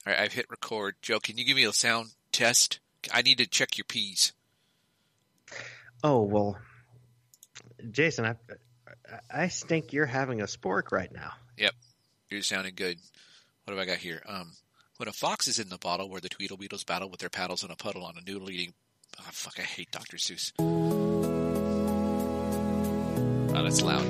All right, I've hit record. Joe, can you give me a sound test? I need to check your P's. Oh, well, Jason, I think you're having a spork right now. Yep, you're sounding good. What have I got here? When a fox is in the bottle where the Tweedlebeetles battle with their paddles in a puddle on a noodle-eating... Oh, fuck, I hate Dr. Seuss. Oh, that's loud.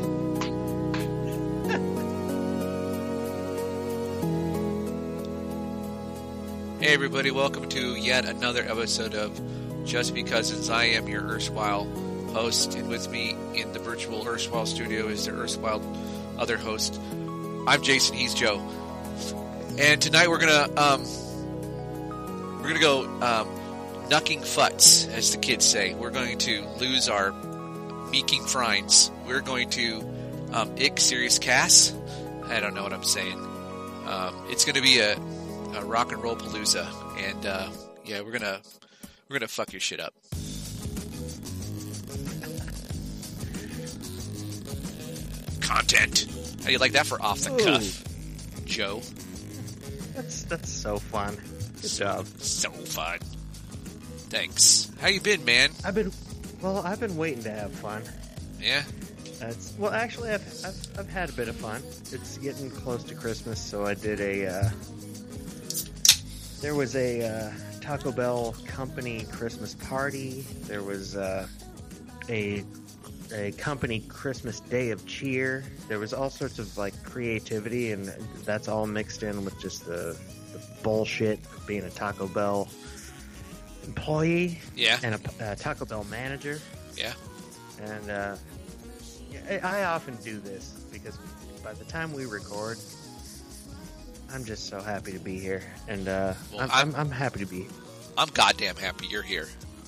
Hey everybody, welcome to yet another episode of Just Be Cousins. I am your erstwhile host, and with me in the virtual erstwhile studio is the erstwhile other host. I'm Jason, he's Joe. And tonight we're gonna go knucking futs, as the kids say. We're going to lose our meeking frines. We're going to ick serious Cass. I don't know what I'm saying. It's going to be a rock and roll palooza, and yeah, we're gonna fuck your shit up. Content. How do you like that for off the cuff, Joe? That's so fun. Good job. So fun. Thanks. How you been, man? I've been waiting to have fun. Yeah. Actually, I've had a bit of fun. It's getting close to Christmas, so I did there was a Taco Bell company Christmas party. There was a company Christmas day of cheer. There was all sorts of like creativity, and that's all mixed in with just the bullshit of being a Taco Bell employee. Yeah. And a Taco Bell manager. Yeah. And I often do this because by the time we record, I'm just so happy to be here, and I'm happy to be. I'm goddamn happy you're here.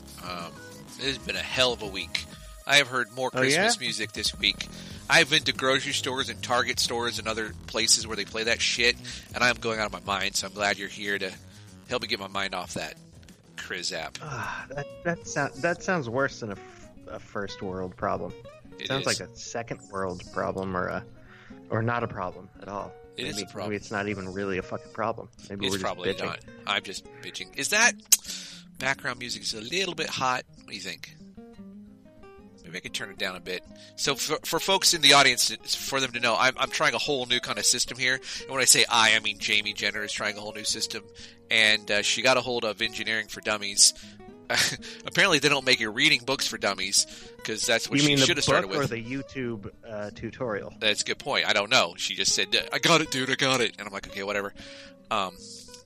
It has been a hell of a week. I have heard more Christmas music this week. I've been to grocery stores and Target stores and other places where they play that shit, and I'm going out of my mind. So I'm glad you're here to help me get my mind off that Chris app. That sounds worse than a first world problem. It sounds is. like a second world problem, or not a problem at all. It is a problem. Maybe it's not even really a fucking problem. Maybe It's we're just probably bitching. not. I'm just bitching. Is that background music is a little bit hot? What do you think? Maybe I could turn it down a bit. So for folks in the audience, for them to know, I'm trying a whole new kind of system here. And when I say I mean Jamie Jenner is trying a whole new system. And she got a hold of Engineering for Dummies. Apparently they don't make you reading books for dummies, because that's what she should have started with. Or the YouTube tutorial? That's a good point. I don't know. She just said, I got it, dude, I got it. And I'm like, okay, whatever. But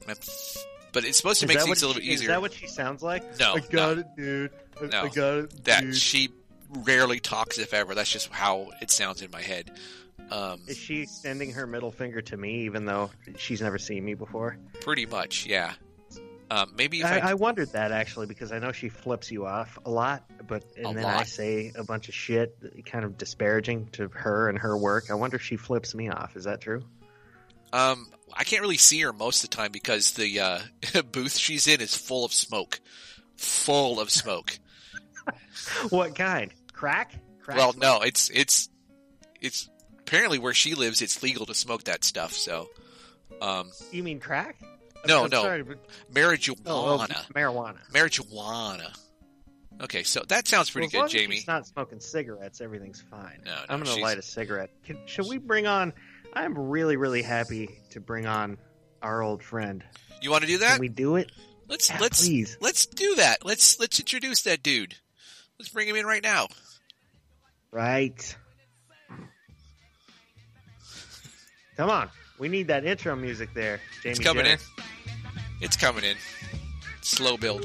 it's supposed to make things a little bit easier. Is that what she sounds like? No. I got it, dude. No. I got it, that dude. She rarely talks, if ever. That's just how it sounds in my head. Is she extending her middle finger to me, even though she's never seen me before? Pretty much, yeah. Maybe if I wondered that, actually, because I know she flips you off a lot, I say a bunch of shit kind of disparaging to her and her work. I wonder if she flips me off. Is that true? I can't really see her most of the time because the booth she's in is full of smoke. Full of smoke. What kind? Crack? Well, no, it's apparently where she lives, it's legal to smoke that stuff, so. You mean crack? No. Sorry, but... Marijuana. Marijuana. Okay, so that sounds pretty good, Jamie. She's not smoking cigarettes, everything's fine. No, I'm going to light a cigarette. Should we bring on... I'm really, really happy to bring on our old friend. You want to do that? Can we do it? Please. Let's do that. Let's introduce that dude. Let's bring him in right now. Right. Come on. We need that intro music there, Jamie. It's coming in. It's coming in. Slow build.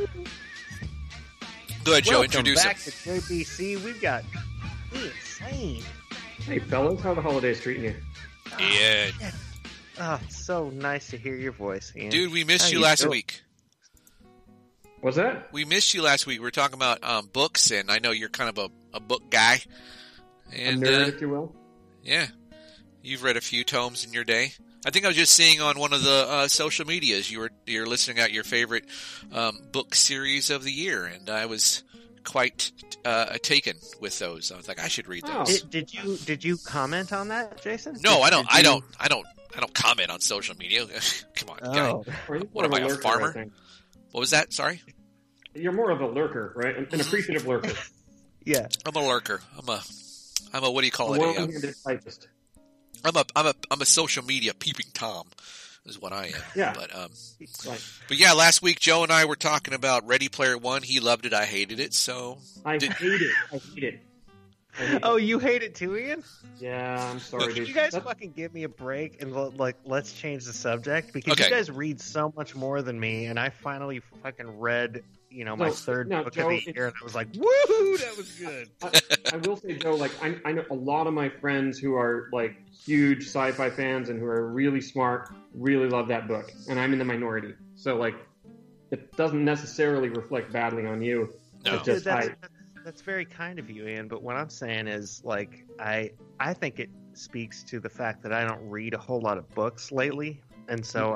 Go ahead, Joe. Introduce him. Welcome back to JBC. We've got insane. Hey, fellas. How the holidays treating you? Yeah. Oh, it's so nice to hear your voice, Ian. Dude, we missed you last week. What's that? We missed you last week. We were talking about books, and I know you're kind of a book guy. And, a nerd, if you will. Yeah. You've read a few tomes in your day. I think I was just seeing on one of the social medias you're listing out your favorite book series of the year, and I was quite taken with those. I was like, I should read Oh. those. Did you comment on that, Jason? No, I don't. Did you- I don't comment on social media. Come on, guy. Oh, Or you're What am more I, of a lurker, farmer? I think. What was that? Sorry, You're more of a lurker, right? An appreciative lurker. yeah. I'm a lurker. I'm a what do you call A it? well-handed typist. I'm a social media peeping tom, is what I am. Yeah. But yeah, last week Joe and I were talking about Ready Player One. He loved it. I hated it. So I Did- hate it. I hate it. Oh, you hate it too, Ian? Yeah, I'm sorry, Can dude. you guys That's- fucking give me a break and let's change the subject because Okay. you guys read so much more than me, and I finally fucking read my No, third no, book Joe, of the year, and I was like, woohoo, that was good. I will say, Joe, like I know a lot of my friends who are like huge sci-fi fans and who are really smart, really love that book, and I'm in the minority. So like, it doesn't necessarily reflect badly on you. No. It's just That's very kind of you, Ian. But what I'm saying is, like, I think it speaks to the fact that I don't read a whole lot of books lately, and so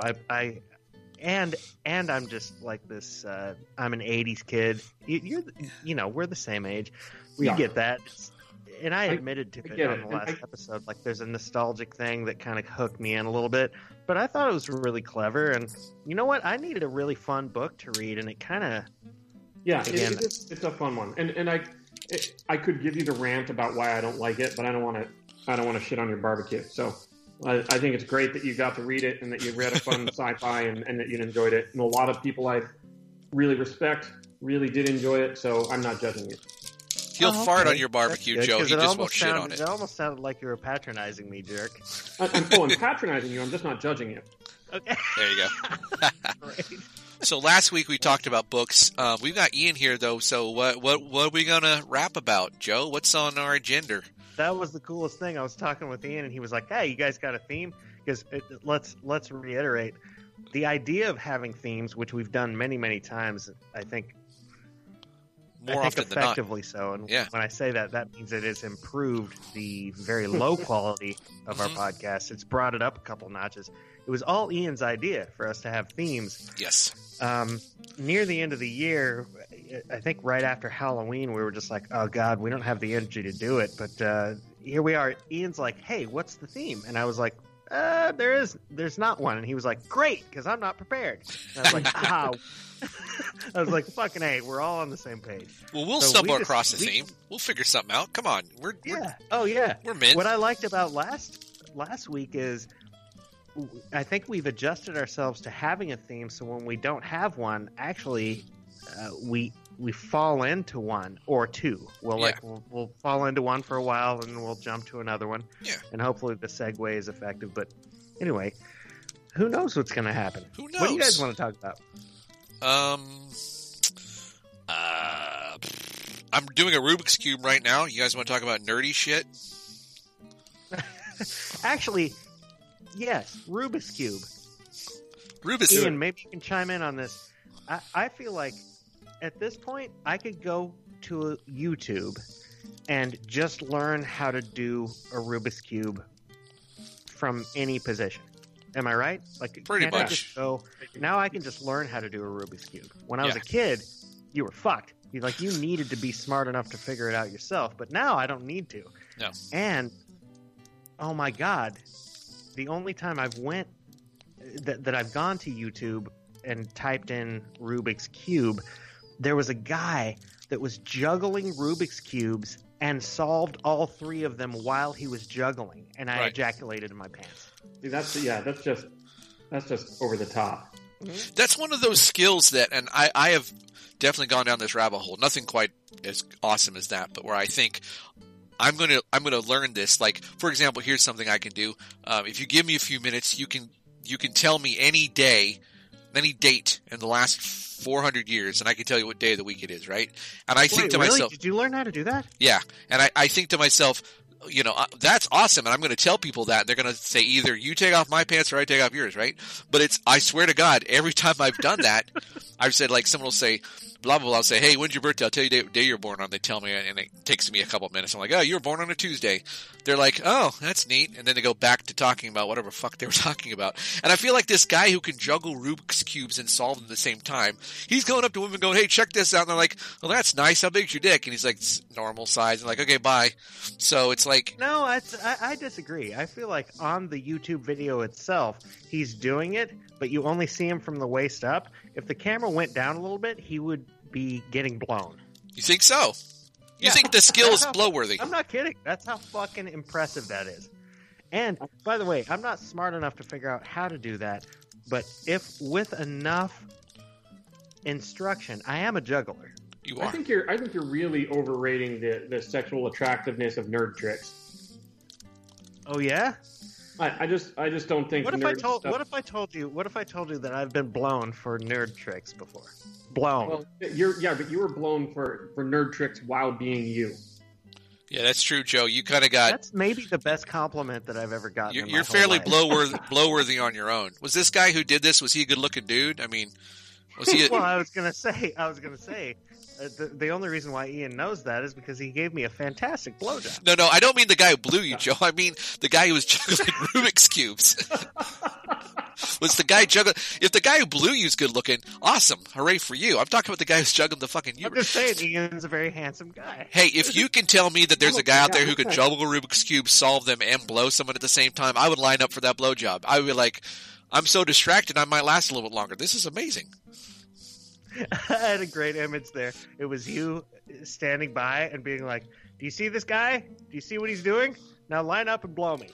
and I'm just like this. I'm an '80s kid. We're the same age. We Yeah. get that. And I I admitted to it get on it. the last episode. Like, there's a nostalgic thing that kind of hooked me in a little bit. But I thought it was really clever. And you know what? I needed a really fun book to read, and it kind of. Yeah, Again. it's a fun one, and I could give you the rant about why I don't like it, but I don't want to shit on your barbecue. So I think it's great that you got to read it and that you read a fun sci-fi and that you enjoyed it. And a lot of people I really respect really did enjoy it, so I'm not judging you. he'll Oh, fart okay. on your barbecue, That's good, Joe. 'cause He it just almost won't shit on it. It almost sounded like you were patronizing me, jerk. I'm patronizing you. I'm just not judging you. Okay. There you go. Great. So last week we talked about books. We've got Ian here though. So what are we gonna rap about, Joe? What's on our agenda? That was the coolest thing. I was talking with Ian, and he was like, "Hey, you guys got a theme?" Because let's reiterate the idea of having themes, which we've done many, many times. I think More often than not. effectively so. And Yeah. when I say that, that means it has improved the very low quality of our podcast. It's brought it up a couple notches. It was all Ian's idea for us to have themes. Yes. Near the end of the year, I think right after Halloween, we were just like, oh God, we don't have the energy to do it. But here we are. Ian's like, hey, what's the theme? And I was like, there's not one. And he was like, great, because I'm not prepared. And I was like, ah. I was like, fucking A, we're all on the same page. Well, we'll So stumble we just- across the we- theme. We'll figure something out. Come on. We're Oh, yeah. we're men. What I liked about last week is I think we've adjusted ourselves to having a theme, so when we don't have one, actually, we fall into one or two. We'll fall into one for a while, and then we'll jump to another one. Yeah. And hopefully the segue is effective. But anyway, who knows what's going to happen? Who knows? What do you guys want to talk about? I'm doing a Rubik's Cube right now. You guys want to talk about nerdy shit? Actually, yes, Rubik's Cube. Rubik's Ian, maybe you can chime in on this. I feel like at this point, I could go to YouTube and just learn how to do a Rubik's Cube from any position. Am I right? Like, Pretty can't I much. just go, now I can just learn how to do a Rubik's Cube. When I was Yeah. a kid, you were fucked. You needed to be smart enough to figure it out yourself. But now I don't need to. No. And oh my God, the only time I've went that I've gone to YouTube and typed in Rubik's Cube, there was a guy that was juggling Rubik's Cubes and solved all three of them while he was juggling, and I Right. ejaculated in my pants. See, that's just over the top. That's one of those skills that, and I have definitely gone down this rabbit hole. Nothing quite as awesome as that, but where I think I'm gonna learn this. Like, for example, here's something I can do. If you give me a few minutes, you can tell me any day, any date in the last 400 years, and I can tell you what day of the week it is, right? And I think Wait, to really? myself, Did you learn how to do that? yeah, and I think to myself, that's awesome, and I'm going to tell people that. They're going to say either you take off my pants or I take off yours, right? But I swear to God, every time I've done that, I've said, like, someone will say, blah, blah, blah. I'll say, hey, when's your birthday? I'll tell you the day you're born on. They tell me, and it takes me a couple of minutes. I'm like, oh, you were born on a Tuesday. They're like, oh, that's neat. And then they go back to talking about whatever fuck they were talking about. And I feel like this guy who can juggle Rubik's Cubes and solve them at the same time, he's going up to women going, hey, check this out. And they're like, well, that's nice. How big's your dick? And he's like, normal size. And like, okay, bye. So it's like... No, I disagree. I feel like on the YouTube video itself, he's doing it, but you only see him from the waist up. If the camera went down a little bit, he would be getting blown. You think so? You think the skill is blow-worthy? I'm not kidding. That's how fucking impressive that is. And, by the way, I'm not smart enough to figure out how to do that, but if with enough instruction, I am a juggler. You are. I think you're really overrating the sexual attractiveness of nerd tricks. Oh yeah? I just don't think. What if I told you that I've been blown for nerd tricks before? Blown. Well, but you were blown for nerd tricks while being you. Yeah, that's true, Joe. You kind of got... That's maybe the best compliment that I've ever gotten. You're fairly blow-worthy on your own. Was this guy who did this, was he a good-looking dude? I mean, was he... Well, I was gonna say, the only reason why Ian knows that is because he gave me a fantastic blowjob. No, I don't mean the guy who blew you, Joe. I mean the guy who was juggling Rubik's Cubes. Was the guy juggling... If the guy who blew you is good-looking, awesome. Hooray for you. I'm talking about the guy who's juggling the fucking... I'm just saying, Ian's a very handsome guy. Hey, if you can tell me that there's a guy out there who could juggle Rubik's Cube, solve them, and blow someone at the same time, I would line up for that blowjob. I would be like, I'm so distracted I might last a little bit longer. This is amazing. I had a great image there. It was you standing by and being like, do you see this guy? Do you see what he's doing? Now line up and blow me.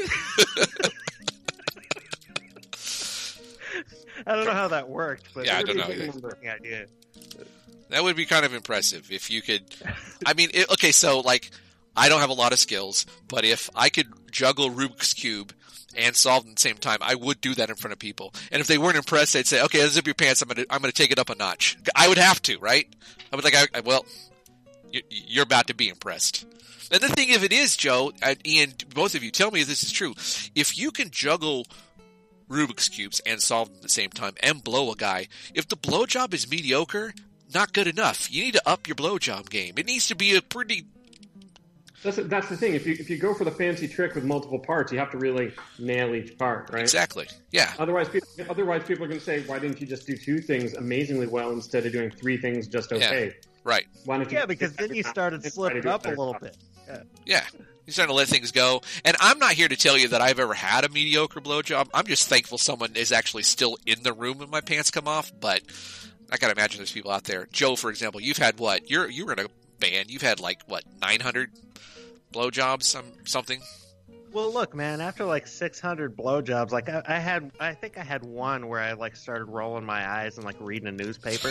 I don't know how that worked, but yeah, I don't know. Idea. That would be kind of impressive if you could. I mean, okay, so like, I don't have a lot of skills, but if I could juggle Rubik's Cube and solve them at the same time, I would do that in front of people. And if they weren't impressed, they'd say, "Okay, unzip your pants. I'm gonna take it up a notch." I would have to, right? I would like, well, you're about to be impressed. And the thing of it is, Joe, Ian, both of you, tell me if this is true. If you can juggle Rubik's Cubes and solve them at the same time and blow a guy, if the blowjob is mediocre, not good enough. You need to up your blowjob game. It needs to be a pretty... That's the thing. If you go for the fancy trick with multiple parts, you have to really nail each part, right? Exactly. Yeah. Otherwise, people are going to say, "Why didn't you just do 2 things amazingly well instead of doing 3 things just okay?" Yeah. Right. Why don't you? Yeah, because then you started slipping up a little bit. Yeah. You're starting to let things go. And I'm not here to tell you that I've ever had a mediocre blowjob. I'm just thankful someone is actually still in the room when my pants come off. But I gotta imagine there's people out there. Joe, for example, you've had what? You were in a band. You've had 900 blowjobs, something. Well, look, man. After 600 blowjobs, I think I had one where I started rolling my eyes and reading a newspaper.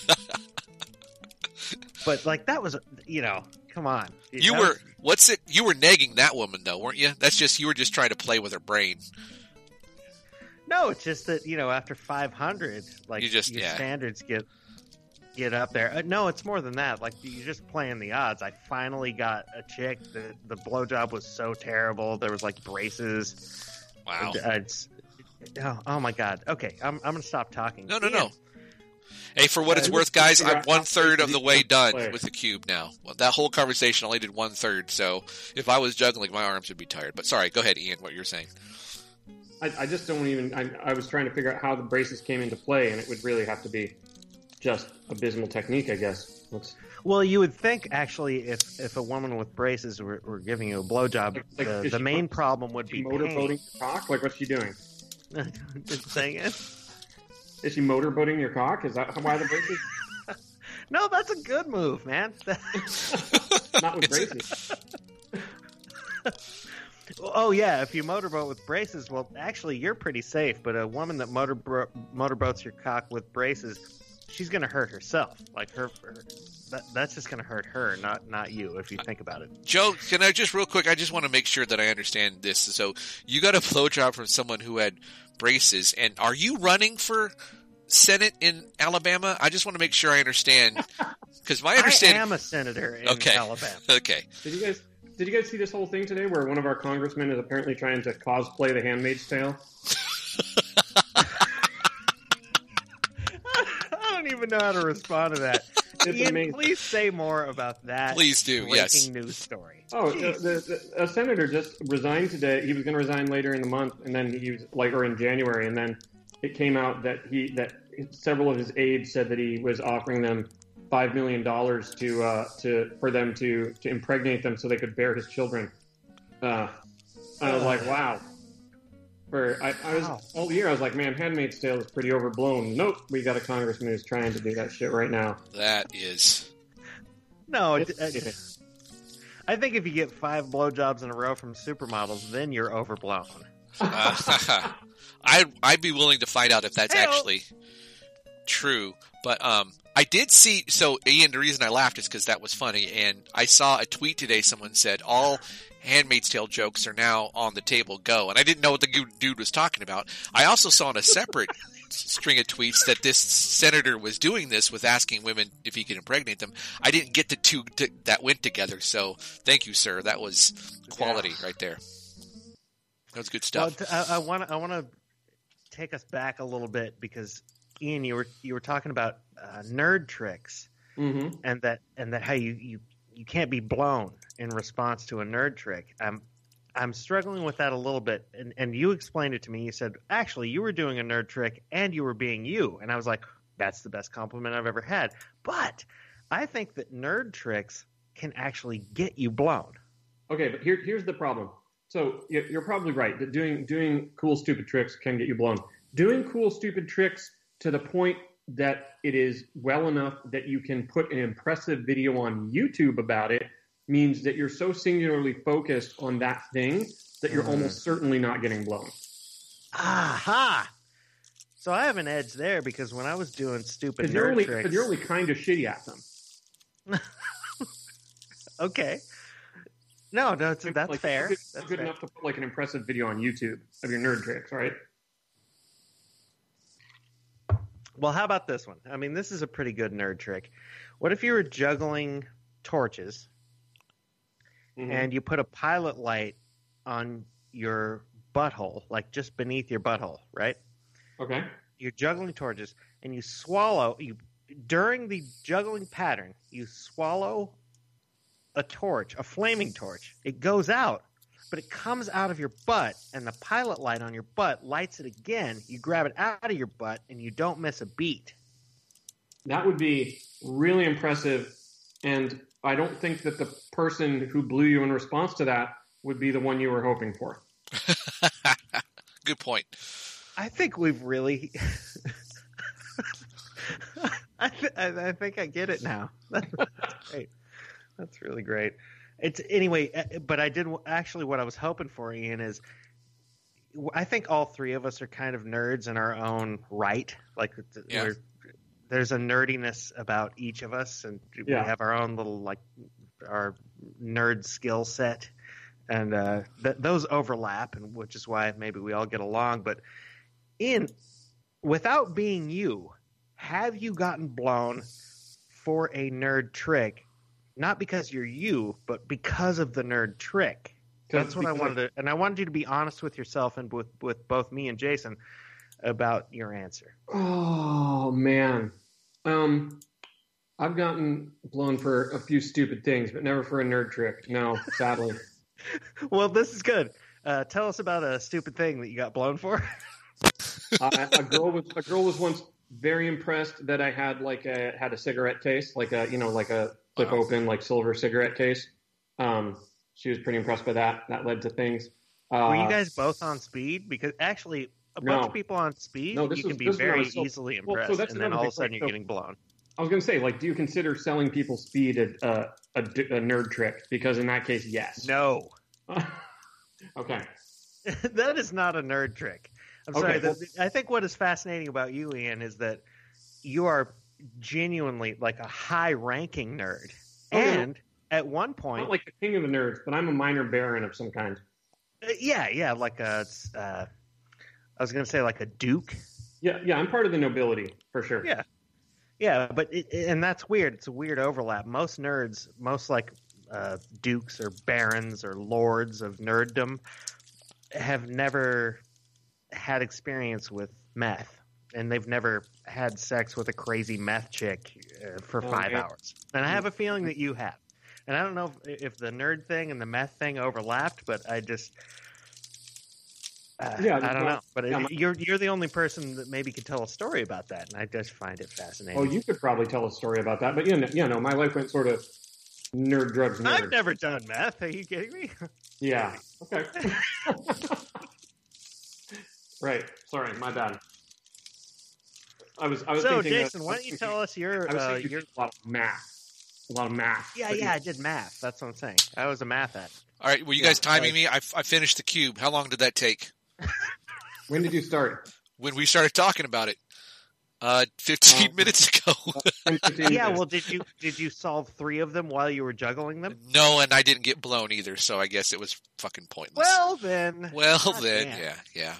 But that was, come on. You were negging that woman though, weren't you? That's just, you were just trying to play with her brain. No, it's just that, after 500, your yeah. standards get up there. No, it's more than that. You're just playing the odds. I finally got a chick. The blowjob was so terrible. There was braces. Wow. Oh my God. Okay, I'm gonna stop talking. No. Hey, for what it's worth, guys, I'm 1/3 of the way done with the cube now. Well, that whole conversation only did 1/3, so if I was juggling, my arms would be tired. But sorry, go ahead, Ian, what you're saying. I just don't even... I was trying to figure out how the braces came into play, and it would really have to be just abysmal technique, I guess. Well, you would think, actually, if a woman with braces were giving you a blowjob, the main problem would be motorboating your cock? What's she doing? Saying it? Is she motorboating your cock? Is that why the braces? No, that's a good move, man. Not with braces. Oh, yeah, if you motorboat with braces, well, actually, you're pretty safe. But a woman that motorboats your cock with braces, she's going to hurt herself. That's just going to hurt her, not you, if you think about it. Joe, can I just real quick, I just want to make sure that I understand this. So you got a blowjob from someone who had braces, and are you running for Senate in Alabama? I just want to make sure I understand, because my understanding... I am a senator in Alabama. Okay. Did you guys see this whole thing today where one of our congressmen is apparently trying to cosplay The Handmaid's Tale? I don't even know how to respond to that. It's Ian, amazing. please say more about that. Please do, breaking yes. news story. Oh, Jeez. a senator just resigned today. He was going to resign later in the month, and then he was or in January, and then it came out that several of his aides said that he was offering them $5 million for them to impregnate them so they could bear his children. I was like, wow. I was all year. I was like, man, Handmaid's Tale is pretty overblown. Nope, we got a congressman who's trying to do that shit right now. That is. No, I think if you get 5 blowjobs in a row from supermodels, then you're overblown. I'd be willing to find out if that's actually true. But I did see. So Ian, the reason I laughed is because that was funny, and I saw a tweet today. Someone said all Handmaid's Tale jokes are now on the table. Go, and I didn't know what the dude was talking about. I also saw in a separate string of tweets that this senator was doing this with asking women if he could impregnate them. I didn't get the two that went together. So thank you, sir. That was quality right there. That was good stuff. Well, I want to take us back a little bit because Ian, you were talking about nerd tricks, Mm-hmm. and that how you can't be blown in response to a nerd trick. I'm struggling with that a little bit, and you explained it to me. You said actually you were doing a nerd trick and you were being you, and I was like, that's the best compliment I've ever had. But I think that nerd tricks can actually get you blown. Okay, but here's the problem. So you're probably right that doing cool stupid tricks can get you blown. Doing cool stupid tricks to the point that it is well enough that you can put an impressive video on YouTube about it means that you're so singularly focused on that thing that you're almost certainly not getting blown. Aha! So I have an edge there because when I was doing stupid nerd tricks... Because you're only kind of shitty at them. Okay. No, that's like, fair. It's good enough to put like an impressive video on YouTube of your nerd tricks, right? Well, how about this one? I mean, this is a pretty good nerd trick. What if you were juggling torches and you put a pilot light on your butthole, like just beneath your butthole, right? Okay. You're juggling torches and during the juggling pattern, you swallow a torch, a flaming torch. It goes out, but it comes out of your butt, and the pilot light on your butt lights it again. You grab it out of your butt, and you don't miss a beat. That would be really impressive, and I don't think that the person who blew you in response to that would be the one you were hoping for. Good point. I think we've really... I think I get it now. That's great. That's really great. But I did actually what I was hoping for, Ian, is I think all three of us are kind of nerds in our own right. Like, there's a nerdiness about each of us, and we have our own little our nerd skill set, and those overlap, and which is why maybe we all get along. But Ian, without being you, have you gotten blown for a nerd trick? Not because you're you, but because of the nerd trick. That's what I wanted to, and I wanted you to be honest with yourself and with both me and Jason about your answer. Oh man, I've gotten blown for a few stupid things, but never for a nerd trick. No, sadly. Well, this is good. Tell us about a stupid thing that you got blown for. A girl was once very impressed that I had had a cigarette case, like a flip open silver cigarette case. She was pretty impressed by that. That led to things. Were you guys both on speed? Because actually, a bunch of people on speed, you can be very easily impressed, and then all of a sudden you're getting blown. I was going to say, do you consider selling people speed a nerd trick? Because in that case, yes. No. Okay. That is not a nerd trick. I'm sorry. I think what is fascinating about you, Ian, is that you are genuinely like a high-ranking nerd. And at one point... Not like the king of the nerds, but I'm a minor baron of some kind. Like a... I was going to say like a duke. Yeah, I'm part of the nobility, for sure. Yeah, but and that's weird. It's a weird overlap. Most nerds, dukes or barons or lords of nerddom have never had experience with meth. and they've never had sex with a crazy meth chick for 5 man. hours. And I have a feeling that you have. And I don't know if the nerd thing and the meth thing overlapped, but I just I don't know. But you're the only person that maybe could tell a story about that, and I just find it fascinating. Oh, you could probably tell a story about that, but no, my life went sort of nerd, drugs, nerd. I've never done meth. Are you kidding me? Yeah. Okay. Right. Sorry, my bad. I was So, thinking Jason, why don't you tell us your a lot of math. A lot of math. Yeah, I did math. That's what I'm saying. I was a math at. All right, were you guys timing me? I finished the cube. How long did that take? When did you start? When we started talking about it. 15 minutes ago. 15 Yeah, minutes. well, did you solve 3 of them while you were juggling them? No, and I didn't get blown either, so I guess it was fucking pointless. Well, then. Yeah.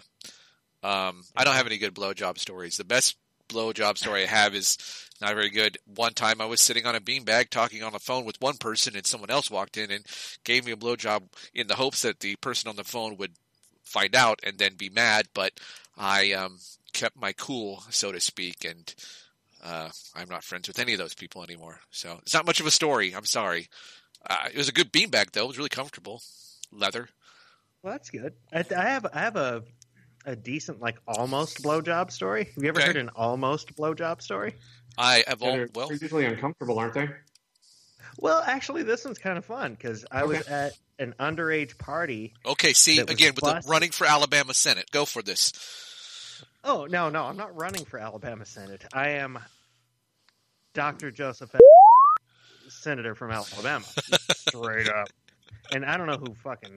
I don't have any good blowjob stories. The best blowjob story I have is not very good. One time I was sitting on a beanbag talking on the phone with one person, and someone else walked in and gave me a blowjob in the hopes that the person on the phone would find out and then be mad, but I kept my cool, so to speak, and I'm not friends with any of those people anymore. So it's not much of a story. I'm sorry. It was a good beanbag, though. It was really comfortable. Leather. Well, that's good. I have a decent, like, almost blowjob story. Have you ever heard an almost blowjob story? I have all, They're usually uncomfortable, aren't they? Well, actually, this one's kind of fun because I was at an underage party. Okay, see, that was again, with the busted. running for Alabama Senate. Go for this. Oh, no, I'm not running for Alabama Senate. I am Dr. Joseph, senator from Alabama. Straight up. And I don't know who fucking...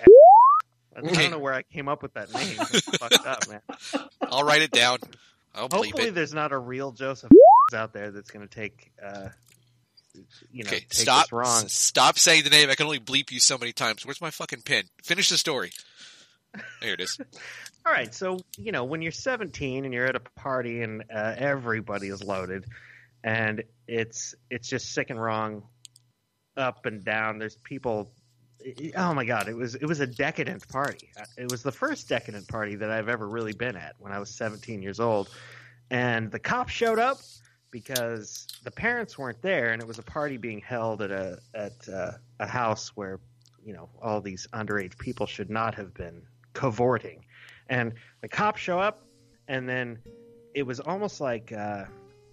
I don't know where I came up with that name. It's fucked up, man. I'll write it down. I'll bleep Hopefully it. there's not a real Joseph out there that's going to take... Okay, take stop. this wrong. Stop saying the name. I can only bleep you so many times. Where's my fucking pen? Finish the story. There it is. All right, so when you're 17 and you're at a party and everybody is loaded, and it's just sick and wrong, up and down. There's people. Oh my god, it was a decadent party. It was the first decadent party that I've ever really been at when I was 17 years old, and the cops showed up because the parents weren't there, and it was a party being held at a house where all these underage people should not have been cavorting. And the cops show up, and then it was almost like a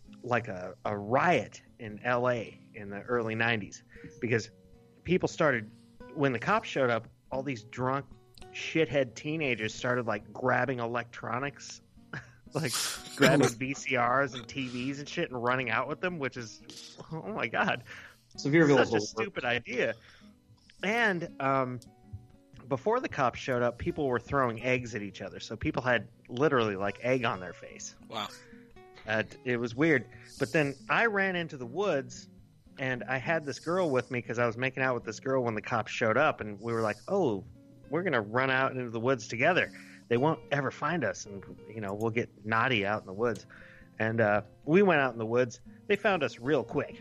riot in L.A. in the early 90s, because people started, when the cops showed up, all these drunk shithead teenagers started like grabbing electronics, like grabbing VCRs and TVs and shit and running out with them, which is, oh my god, Sevierville such a stupid idea. And before the cops showed up, people were throwing eggs at each other. So people had literally like egg on their face. Wow. It was weird. But then I ran into the woods, and I had this girl with me because I was making out with this girl when the cops showed up. And we were like, oh, we're going to run out into the woods together. They won't ever find us. And, we'll get naughty out in the woods. And we went out in the woods. They found us real quick.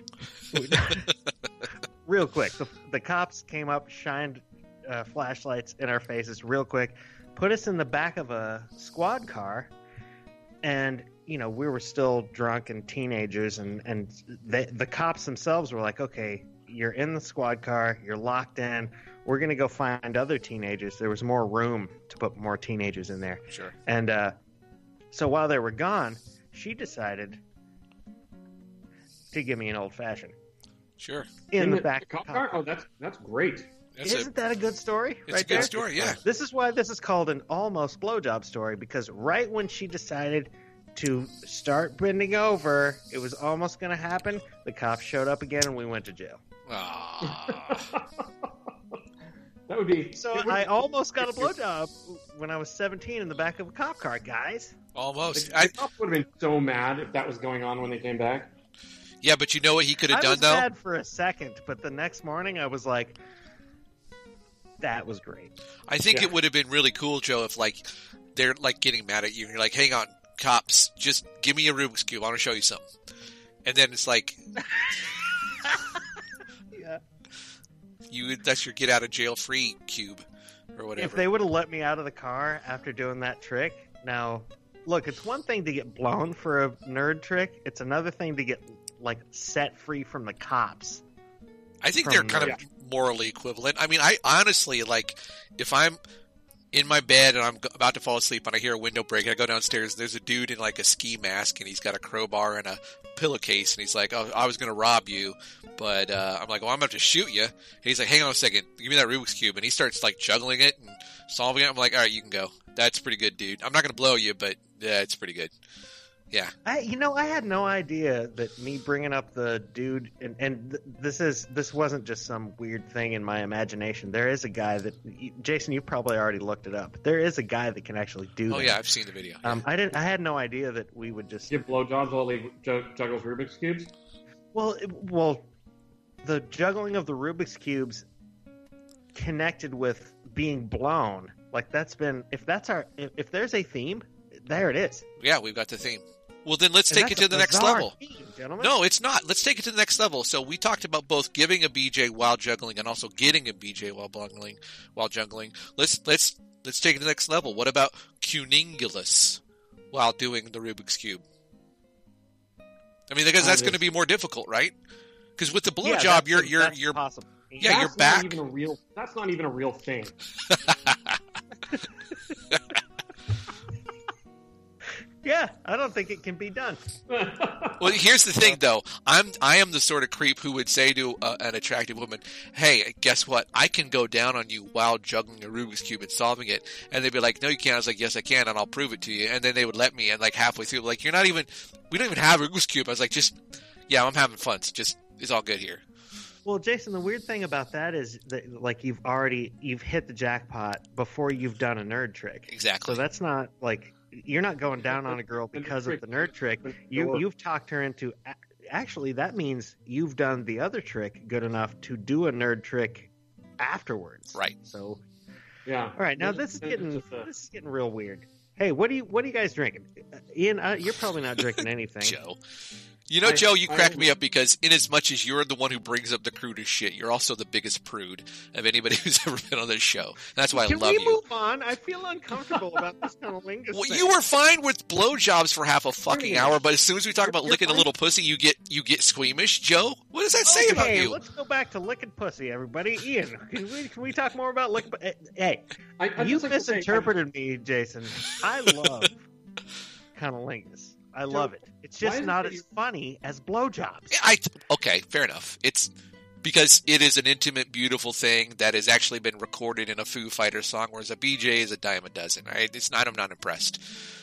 Real quick. The cops came up, shined flashlights in our faces real quick, put us in the back of a squad car, and we were still drunk and teenagers, and the cops themselves were like, okay, you're in the squad car, you're locked in, we're going to go find other teenagers. There was more room to put more teenagers in there. Sure. And so while they were gone, she decided to give me an old-fashioned. Sure. In the back cop car? Oh, that's great. Isn't that a good story? It's a good story, yeah. This is why this is called an almost blowjob story, because right when she decided to start bending over, it was almost going to happen. The cops showed up again, and we went to jail. That would be... So I almost got a blowjob when I was 17 in the back of a cop car, guys. Almost. The cops would have been so mad if that was going on when they came back. Yeah, but you know what he could have done, though? I was mad for a second, but the next morning I was like, that was great. I think it would have been really cool, Joe, if, they're, getting mad at you, and you're like, hang on, cops, just give me a Rubik's Cube, I want to show you something. And then it's like... Yeah. That's your get-out-of-jail-free cube, or whatever. If they would have let me out of the car after doing that trick, now... Look, it's one thing to get blown for a nerd trick. It's another thing to get like set free from the cops. I think they're kind of morally equivalent. I mean, I honestly, like, if I'm in my bed and I'm about to fall asleep and I hear a window break, I go downstairs and there's a dude in like a ski mask and he's got a crowbar and a pillowcase and he's like, "Oh, I was going to rob you," but I'm like, "Well, I'm about to shoot you." And he's like, "Hang on a second, give me that Rubik's Cube," and he starts like juggling it and solving it. I'm like, "All right, you can go. That's pretty good, dude. I'm not going to blow you, but yeah, it's pretty good." Yeah. I had no idea that me bringing up the dude, and this wasn't just some weird thing in my imagination. There is a guy that, Jason, you probably already looked it up. There is a guy that can actually do that. Oh yeah, I've seen the video. I had no idea that we would just give blowjobs while he juggles Rubik's cubes. Well, the juggling of the Rubik's cubes connected with being blown. Like that's been if there's a theme, there it is. Yeah, we've got the theme. Well, then let's take it to the next level. Theme, no, it's not. Let's take it to the next level. So we talked about both giving a BJ while juggling and also getting a BJ while juggling. Let's take it to the next level. What about cuningulus while doing the Rubik's Cube? I mean, because that's going to be more difficult, right? Because with the blowjob, you're possible. Yeah, you're back. That's not even a real thing. Yeah, I don't think it can be done. Well, here's the thing, though. I am the sort of creep who would say to an attractive woman, "Hey, guess what? I can go down on you while juggling a Rubik's Cube and solving it." And they'd be like, "No, you can't." I was like, "Yes, I can, and I'll prove it to you." And then they would let me, and like halfway through, like, we don't even have a Rubik's Cube. I was like, I'm having fun. It's all good here. Well, Jason, the weird thing about that is that, like, you've hit the jackpot before you've done a nerd trick. Exactly. So that's not like you're not going down on a girl because of the nerd trick. You've talked her into. Actually, that means you've done the other trick good enough to do a nerd trick afterwards. Right. So. Yeah. All right. Now this is getting real weird. Hey, what are you guys drinking? Ian, you're probably not drinking anything. Joe. Joe, you crack me up because in as much as you're the one who brings up the crudest shit, you're also the biggest prude of anybody who's ever been on this show. That's why I love you. Can we move on? I feel uncomfortable about this kind of lingus thing. You were fine with blowjobs for half a fucking hour, but as soon as we talk about licking a little pussy, you get squeamish. Joe, what does that say about you? Let's go back to licking pussy, everybody. Ian, can we talk more about licking? Hey, you misinterpreted me, Jason. I love cunnilingus. I love it. It's just not as funny as blowjobs. Okay, fair enough. It's because it is an intimate, beautiful thing that has actually been recorded in a Foo Fighters song, whereas a BJ is a dime a dozen. Right? I'm not impressed.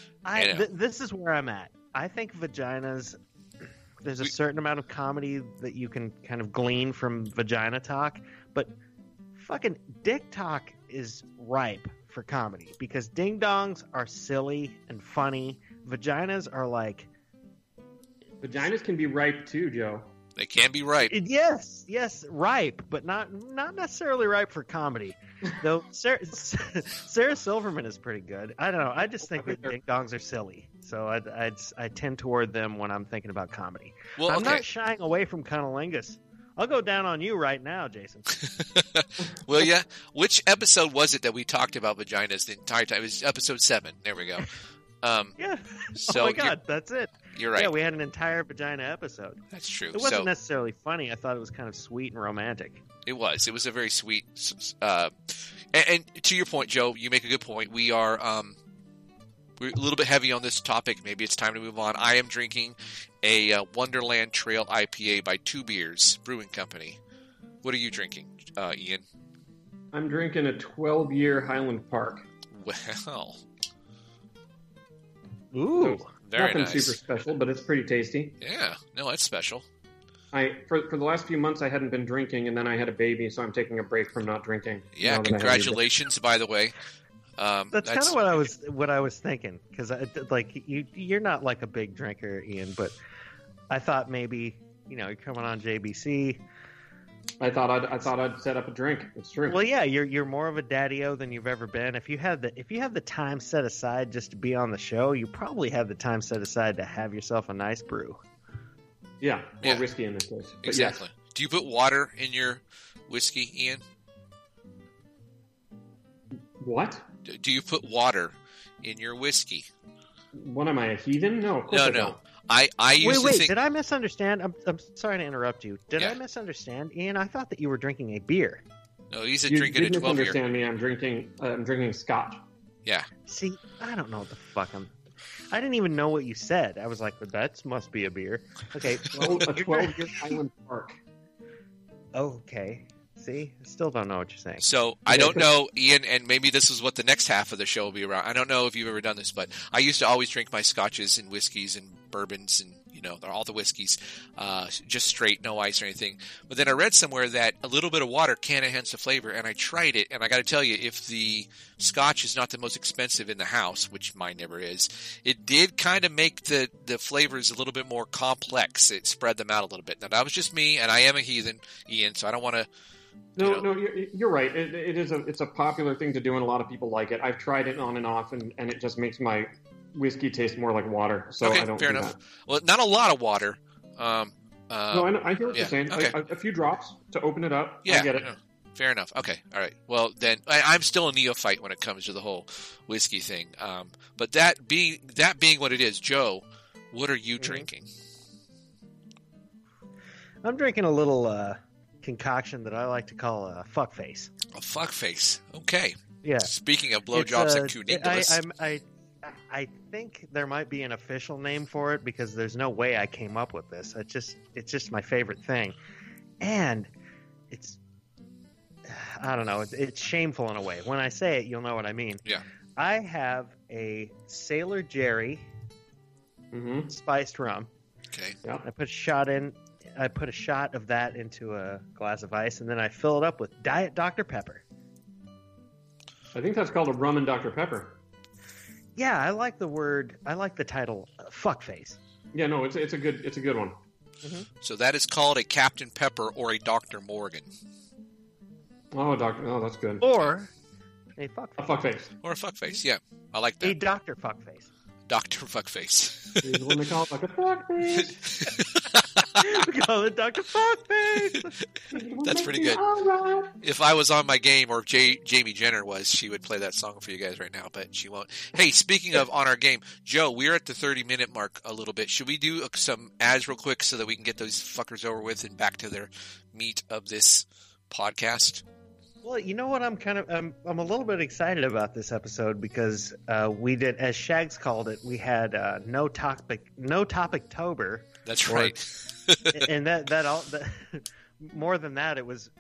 This is where I'm at. I think vaginas. There's a certain amount of comedy that you can kind of glean from vagina talk, but fucking dick talk is ripe for comedy because ding dongs are silly and funny. Vaginas are like... Vaginas can be ripe too, Joe. They can be ripe. Yes, ripe, but not necessarily ripe for comedy. Though Sarah Silverman is pretty good. I don't know. I just think that ding dongs are silly, so I tend toward them when I'm thinking about comedy. Well, I'm not shying away from cunnilingus. I'll go down on you right now, Jason. Well, yeah. Which episode was it that we talked about vaginas the entire time? It was episode 7. There we go. Yeah. So oh my God, that's it. You're right. Yeah, we had an entire vagina episode. That's true. It wasn't necessarily funny. I thought it was kind of sweet and romantic. It was. It was a very sweet. And to your point, Joe, you make a good point. We're a little bit heavy on this topic. Maybe it's time to move on. I am drinking a Wonderland Trail IPA by Two Beers Brewing Company. What are you drinking, Ian? I'm drinking a 12-year Highland Park. Well. Ooh. So very nothing nice. super special, but it's pretty tasty. Yeah. No, that's special. For the last few months I hadn't been drinking, and then I had a baby, so I'm taking a break from not drinking. Yeah, congratulations, by the way. That's kind of what I was thinking, because you're not like a big drinker, Ian, but I thought maybe you're coming on JBC. I thought I'd set up a drink. It's true. Well, yeah, you're more of a daddy-o than you've ever been. If you have the time set aside just to be on the show, you probably have the time set aside to have yourself a nice brew. Yeah, or whiskey in this case. But exactly. Yes. Do you put water in your whiskey, Ian? What? Do you put water in your whiskey? What am I, a heathen? No, of course I No. don't. I used to Wait, think. did I misunderstand? I'm sorry to interrupt you. Did Yeah. I misunderstand? Ian, I thought that you were drinking a beer. No, he's You drinking a did 12 year. misunderstand me. I'm drinking scotch. Yeah. See, I don't know what the fuck I didn't even know what you said. I was like, well, that must be a beer. Okay. Well, a 12-year Highland Park. Okay. See? I still don't know what you're saying. So I don't know, Ian, and maybe this is what the next half of the show will be around. I don't know if you've ever done this, but I used to always drink my scotches and whiskeys and bourbons and, all the whiskeys, just straight, no ice or anything. But then I read somewhere that a little bit of water can enhance the flavor, and I tried it, and I got to tell you, if the scotch is not the most expensive in the house, which mine never is, it did kind of make the flavors a little bit more complex. It spread them out a little bit. Now, that was just me, and I am a heathen, Ian, so I don't want to... No, you're right. It's a popular thing to do, and a lot of people like it. I've tried it on and off, and it just makes my whiskey tastes more like water. So okay, I don't fair do enough. that. Well, not a lot of water. No, I hear what you're saying. Okay. A few drops to open it up. Yeah, I get it. Fair enough. Okay, all right. Well, then I'm still a neophyte when it comes to the whole whiskey thing. But that being what it is, Joe, what are you drinking? I'm drinking a little concoction that I like to call a fuckface. A fuckface. Okay. Yeah. Speaking of blowjobs and cunnilingus. I think there might be an official name for it because there's no way I came up with this. It's just my favorite thing, and I don't know. It's shameful in a way. When I say it, you'll know what I mean. Yeah. I have a Sailor Jerry spiced rum. Okay. Yeah. I put a shot of that into a glass of ice, and then I fill it up with Diet Dr. Pepper. I think that's called a rum and Dr. Pepper. Yeah, I like the title, fuckface. Yeah, no, it's a good one. So that is called a Captain Pepper or a Dr. Morgan. Oh, that's good. Or a A fuckface. fuckface. Or a fuckface, yeah. I like A that. Dr. Fuckface. Dr. Fuckface. He's when they call it like a fuckface. We call it Dr. Fuckface. That's pretty good. Right. If I was on my game, or if Jamie Jenner was, she would play that song for you guys right now, but she won't. Hey, speaking of on our game, Joe, we're at the 30-minute mark a little bit. Should we do some ads real quick so that we can get those fuckers over with and back to their meat of this podcast? Well, you know what? I'm a little bit excited about this episode because we did, as Shags called it, we had no topic-tober. That's right. And more than that, it was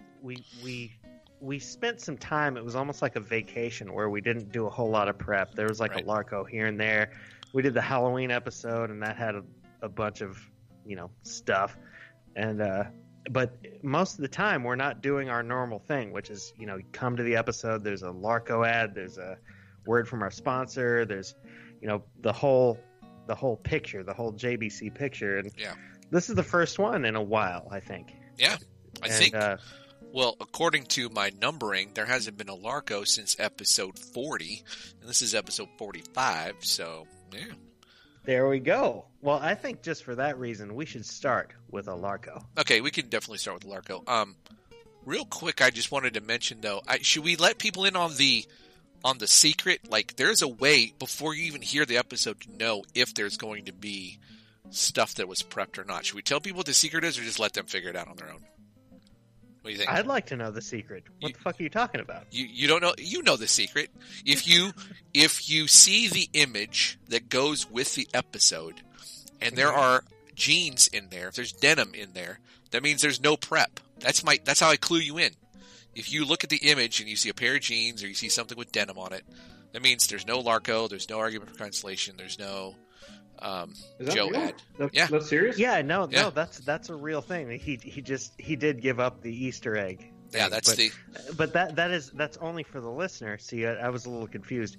we spent some time. It was almost like a vacation where we didn't do a whole lot of prep. There was like Right. a Larko here and there. We did the Halloween episode, and that had a bunch of stuff. And but most of the time, we're not doing our normal thing, which is you come to the episode. There's a Larko ad. There's a word from our sponsor. There's the whole picture, the whole JBC picture, and Yeah. this is the first one in a while, I think. Yeah. I And, think, well, according to my numbering, there hasn't been a Larko since episode 40, and this is episode 45, so, yeah. there we go. Well, I think just for that reason, we should start with a Larko. Okay, we can definitely start with Larko. Real quick, I just wanted to mention, though, should we let people in on the secret? Like, there's a way, before you even hear the episode, to know if there's going to be stuff that was prepped or not. Should we tell people what the secret is, or just let them figure it out on their own? What do you think? I'd like to know the secret. What the fuck are you talking about? You don't know. You know the secret. If you see the image that goes with the episode, and there are jeans in there, if there's denim in there, that means there's no prep. That's how I clue you in. If you look at the image and you see a pair of jeans or you see something with denim on it, that means there's no Larko, there's no argument for constellation, there's no Is that Joe real? ad. That's, Yeah. that's serious? Yeah, no, Yeah. that's a real thing. He did give up the Easter egg. Yeah, thing, that's but that's only for the listener. See, I was a little confused.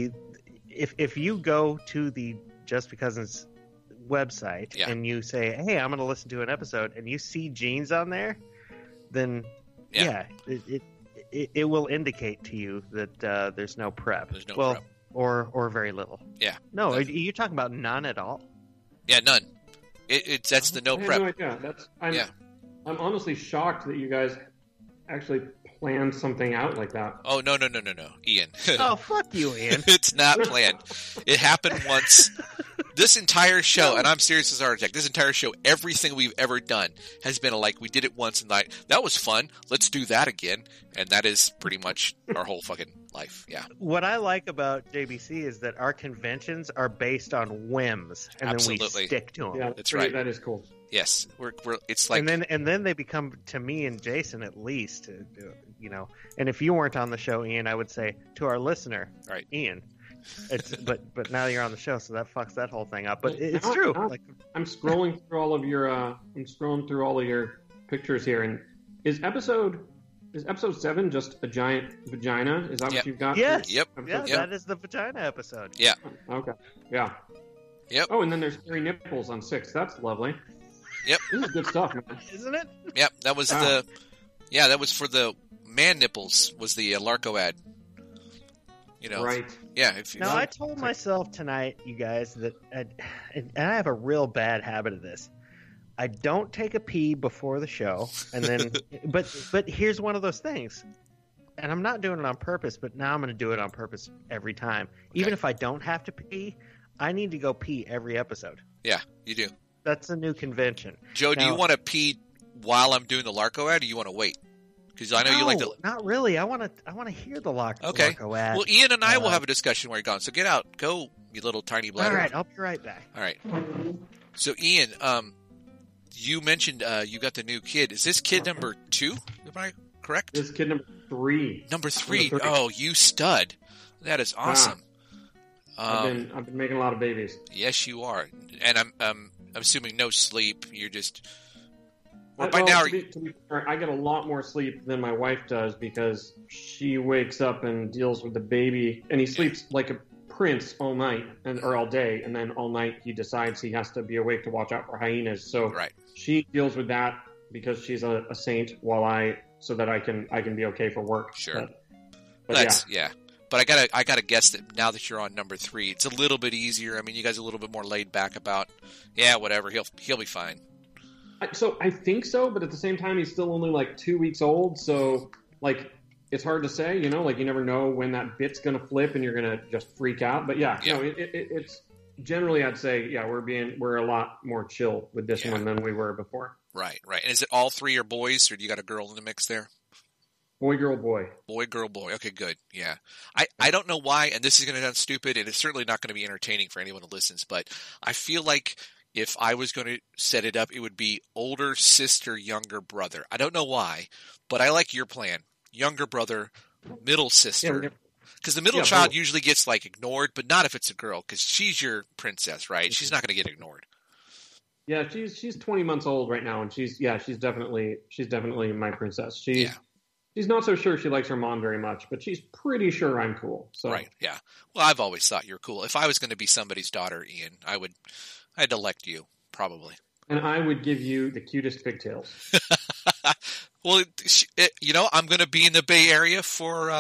If you go to the Just Because website and you say, "Hey, I'm going to listen to an episode," and you see jeans on there, then it will indicate to you that there's no prep. There's no prep. Or very little. Yeah. No, are you talking about none at all? Yeah, none. That's the no I had prep. no idea. I'm honestly shocked that you guys actually planned something out like that. Oh, no, Ian. Oh, fuck you, Ian. It's not planned. It happened once. This entire show, and I'm serious as Architect, this entire show, everything we've ever done has been like, we did it once and like, that was fun. Let's do that again. And that is pretty much our whole fucking life. Yeah. What I like about JBC is that our conventions are based on whims, and then Absolutely. we stick to them. Yeah, That's right. That is cool. Yes. We're it's like, and then they become to me and Jason at least, you know. And if you weren't on the show, Ian, I would say to our listener, Right. Ian. But now you're on the show, so that fucks that whole thing up. But it's Now- true. now Like, I'm scrolling through all of your pictures here, and is episode 7 just a giant vagina? Is that Yep. what you've got? yes, Yep. yeah, Episode- that is the vagina episode. yeah. Okay. Yeah. Yep. Oh, and then there's hairy nipples on 6. That's lovely. Yep. This is good stuff, man. Isn't it? Yep. That was Wow. that was for the man nipples was the Larco ad. You know, Right. yeah. If you, Now, I told myself tonight, you guys, that and I have a real bad habit of this. I don't take a pee before the show, and then, but here's one of those things, and I'm not doing it on purpose, but now I'm going to do it on purpose every time. Even if I don't have to pee, I need to go pee every episode. yeah, you do. That's a new convention. Joe, do you Now- want to pee while I'm doing the Larco ad, or you want to wait? Because I know you like to. Not really. I want to hear the Okay. Larco ad. Well, Ian and I will have a discussion where you're gone. So get out, go, you little tiny All bladder. right, I'll be right back. All right. So Ian, you mentioned you got the new kid. Is this kid number 2? Am I correct? This is kid number 3. Number 3. Number 3. Oh, you stud. That is awesome. I've been making a lot of babies. Yes, you are. And I'm assuming no sleep. You're just. Well, Well, by now, to be fair, I get a lot more sleep than my wife does because she wakes up and deals with the baby, and he sleeps like a prince all night or all day, and then all night he decides he has to be awake to watch out for hyenas. So right. she deals with that because she's a saint, so that I can be okay for work. Sure. But That's yeah. But I gotta guess that now that you're on number 3, it's a little bit easier. I mean, you guys are a little bit more laid back about, yeah, whatever. He'll be fine. So I think so, but at the same time, he's still only like 2 weeks old. So like, it's hard to say, you know, like you never know when that bit's going to flip and you're going to just freak out. But yeah. No, it's generally, I'd say, yeah, we're a lot more chill with this one than we were before. Right. And is it all 3 are boys, or do you got a girl in the mix there? Boy, girl, boy. Boy, girl, boy. Okay, good. Yeah. I don't know why, and this is going to sound stupid, and it's certainly not going to be entertaining for anyone who listens, but I feel like if I was going to set it up, it would be older sister, younger brother. I don't know why, but I like your plan. Younger brother, middle sister. Because the middle child usually gets like ignored, but not if it's a girl, because she's your princess, right? She's not going to get ignored. Yeah, she's 20 months old right now, and she's definitely my princess. She's not so sure she likes her mom very much, but she's pretty sure I'm cool. So. Right, yeah. Well, I've always thought you're cool. If I was going to be somebody's daughter, Ian, I'd elect you, probably. And I would give you the cutest pigtails. Well, you know, I'm going to be in the Bay Area for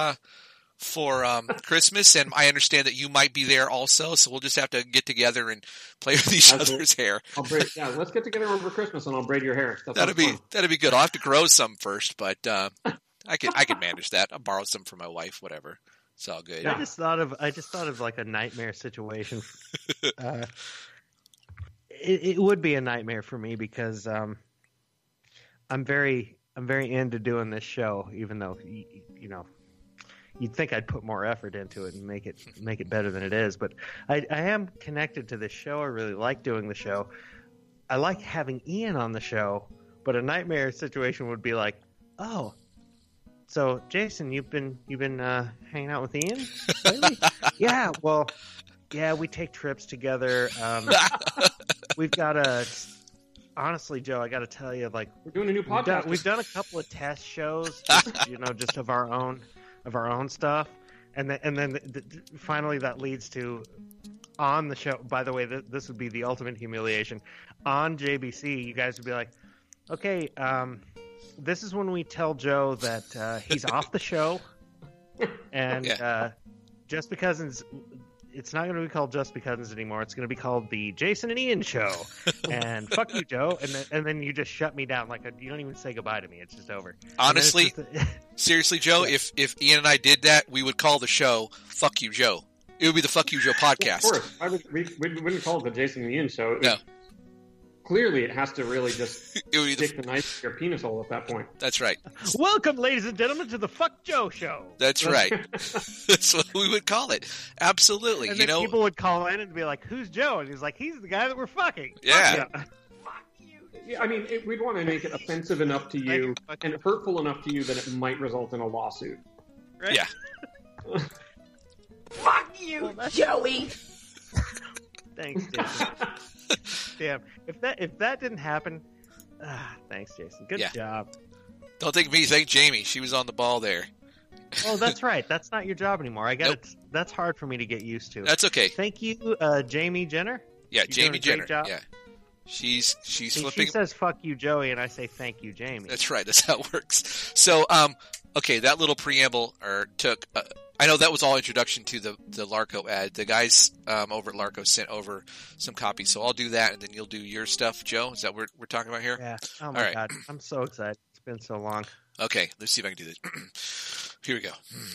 Christmas, and I understand that you might be there also, so we'll just have to get together and play with each other's hair. Let's get together over Christmas, and I'll braid your hair. That'd be good. I'll have to grow some first, but I can manage that. I'll borrow some from my wife, whatever. It's all good. Yeah. I just thought of like a nightmare situation. It would be a nightmare for me because I'm very into doing this show, even though you know you'd think I'd put more effort into it and make it better than it is. But I am connected to this show. I really like doing the show. I like having Ian on the show, but a nightmare situation would be like, oh, so Jason, you've been hanging out with Ian lately? Yeah, well, yeah, we take trips together. We've got honestly, Joe, I got to tell you, like, we're doing a new podcast. We've done a couple of test shows, just of our own stuff, and then finally that leads to on the show. By the way, this would be the ultimate humiliation on JBC. You guys would be like, okay, this is when we tell Joe that he's off the show, and just because it's not going to be called Just Because anymore. It's going to be called the Jason and Ian Show. And fuck you, Joe. And then you just shut me down. You don't even say goodbye to me. It's just over. Honestly, seriously, Joe, Yeah. if Ian and I did that, we would call the show "Fuck You, Joe." It would be the "Fuck You, Joe" podcast. Of course, we wouldn't call it the Jason and Ian Show. No. Clearly, it has to really just It would be stick the knife in your penis hole at that point. That's right. Welcome, ladies and gentlemen, to the Fuck Joe Show. That's right. That's what we would call it. Absolutely. And You then know, people would call in and be like, "Who's Joe?" And he's like, "He's the guy that we're fucking." Yeah. Yeah, I mean, we'd want to make it offensive enough to you and hurtful enough to you that it might result in a lawsuit. Right? Yeah. Fuck you, Joey. Thanks, Jason. Damn. If that didn't happen, thanks, Jason. Good Yeah. job. Don't think me, thank Jamie. She was on the ball there. Oh, that's right. That's not your job anymore. I got Nope. it. That's hard for me to get used to. That's okay. Thank you, Jamie Jenner. Yeah, You're doing Jamie a great Jenner. job. Yeah. She's See, flipping. she says "fuck you, Joey," and I say "thank you, Jamie." That's right. That's how it works. So, okay, that little preamble took. I know that was all introduction to the Larco ad. The guys over at Larco sent over some copies, so I'll do that, and then you'll do your stuff, Joe. Is that what we're talking about here? Yeah. Oh my All right. god, I'm so excited. It's been so long. Okay, let's see if I can do this. Here we go.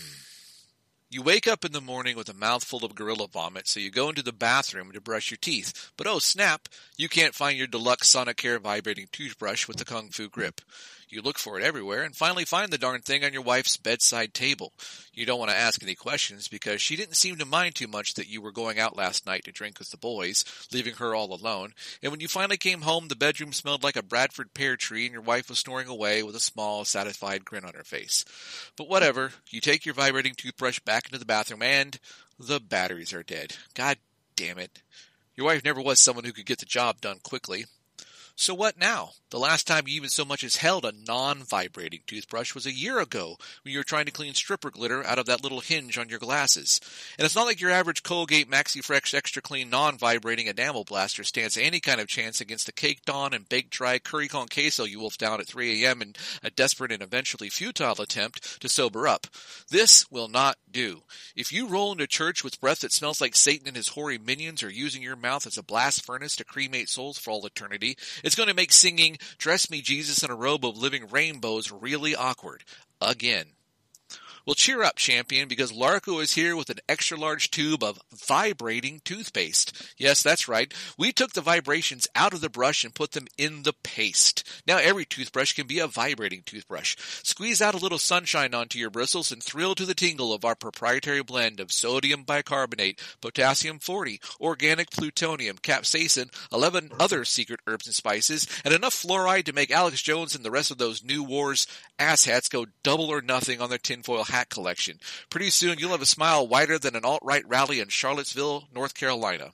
You wake up in the morning with a mouthful of gorilla vomit, so you go into the bathroom to brush your teeth. But oh snap, you can't find your deluxe Sonicare vibrating toothbrush with the Kung Fu grip. You look for it everywhere and finally find the darn thing on your wife's bedside table. You don't want to ask any questions because she didn't seem to mind too much that you were going out last night to drink with the boys, leaving her all alone. And when you finally came home, the bedroom smelled like a Bradford pear tree and your wife was snoring away with a small, satisfied grin on her face. But whatever, you take your vibrating toothbrush back into the bathroom and the batteries are dead. God damn it. Your wife never was someone who could get the job done quickly. So what now? The last time you even so much as held a non-vibrating toothbrush was a year ago when you were trying to clean stripper glitter out of that little hinge on your glasses. And it's not like your average Colgate MaxiFresh Extra Clean non-vibrating enamel blaster stands any kind of chance against the caked on and baked dry curry con queso you wolfed down at 3 a.m. in a desperate and eventually futile attempt to sober up. This will not do. If you roll into church with breath that smells like Satan and his hoary minions or using your mouth as a blast furnace to cremate souls for all eternity, it's going to make singing "Dress Me Jesus in a Robe of Living Rainbows" really awkward. Again. Well, cheer up, champion, because Larco is here with an extra-large tube of vibrating toothpaste. Yes, that's right. We took the vibrations out of the brush and put them in the paste. Now every toothbrush can be a vibrating toothbrush. Squeeze out a little sunshine onto your bristles and thrill to the tingle of our proprietary blend of sodium bicarbonate, potassium 40, organic plutonium, capsaicin, 11 other secret herbs and spices, and enough fluoride to make Alex Jones and the rest of those New Wars asshats go double or nothing on their tinfoil hat collection. Pretty soon you'll have a smile wider than an alt-right rally in Charlottesville, North Carolina.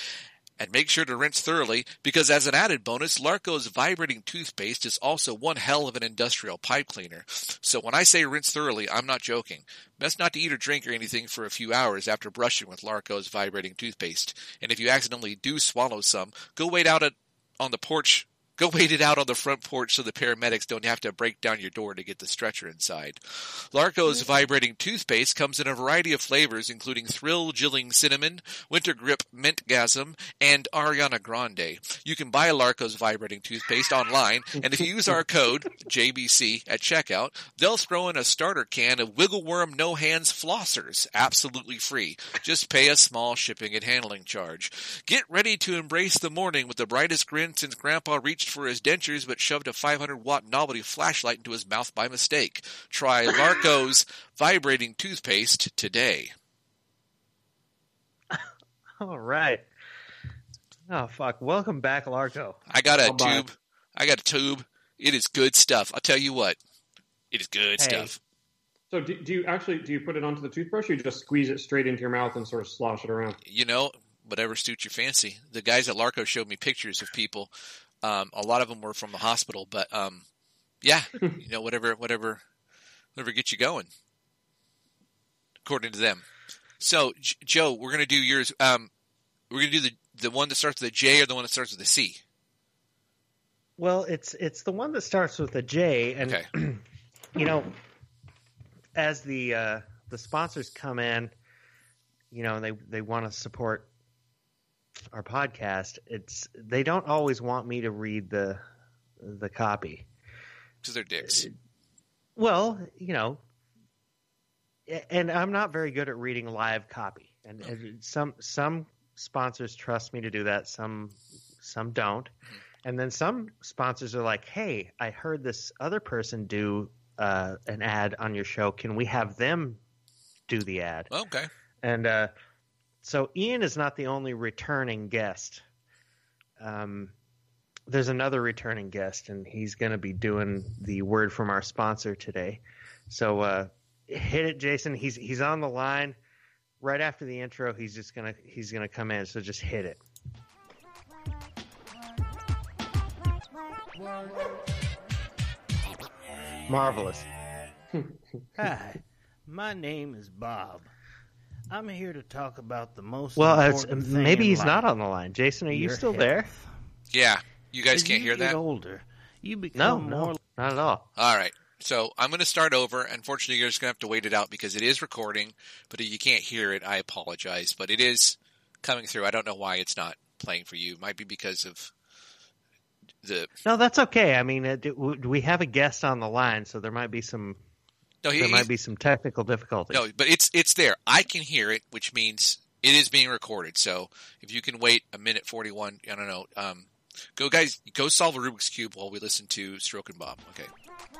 And make sure to rinse thoroughly, because as an added bonus, Larco's vibrating toothpaste is also one hell of an industrial pipe cleaner. So when I say rinse thoroughly, I'm not joking. Best not to eat or drink or anything for a few hours after brushing with Larco's vibrating toothpaste. And if you accidentally do swallow some, go wait out on the porch. Go wait it out on the front porch so the paramedics don't have to break down your door to get the stretcher inside. Larco's vibrating toothpaste comes in a variety of flavors, including Thrill-Jilling Cinnamon, Winter Grip Mintgasm, and Ariana Grande. You can buy Larco's vibrating toothpaste online, and if you use our code, JBC, at checkout, they'll throw in a starter can of Wiggle Worm No Hands Flossers, absolutely free. Just pay a small shipping and handling charge. Get ready to embrace the morning with the brightest grin since Grandpa reached for his dentures but shoved a 500-watt novelty flashlight into his mouth by mistake. Try Larco's vibrating toothpaste today. All right. Oh fuck! Welcome back, Larco. I got a Bye-bye. tube. I got a tube. It is good stuff. I'll tell you what. It is good stuff. So do you put it onto the toothbrush, or you just squeeze it straight into your mouth and sort of slosh it around? You know, whatever suits your fancy. The guys at Larco showed me pictures of people. A lot of them were from the hospital, but yeah, you know, whatever gets you going, according to them. So, Joe, we're gonna do yours. We're gonna do the one that starts with a J or the one that starts with a C. Well, it's the one that starts with a J, and Okay. you know, as the sponsors come in, they want to support our podcast, they don't always want me to read the copy. Because they're dicks. Well, and I'm not very good at reading live copy. And some sponsors trust me to do that. Some don't. And then some sponsors are like, "Hey, I heard this other person do an ad on your show. Can we have them do the ad?" Okay. And so Ian is not the only returning guest. There's another returning guest, and he's going to be doing the word from our sponsor today. So hit it, Jason. He's on the line right after the intro. He's gonna come in. So just hit it. Marvelous. Hi, my name is Bob. I'm here to talk about the most Well, important thing maybe in he's life. not on the line. Jason, are you Your still health. there? Yeah. You guys As can't you hear get that? older, you No, become more. not at all. All right. So I'm going to start over. Unfortunately, you're just going to have to wait it out because it is recording. But if you can't hear it, I apologize. But it is coming through. I don't know why it's not playing for you. It might be because of the... No, that's okay. I mean, we have a guest on the line, so there might be some technical difficulties. No, but it's there. I can hear it, which means it is being recorded. So if you can wait a minute 41, I don't know. Go solve a Rubik's Cube while we listen to Stroke and Bob. Okay.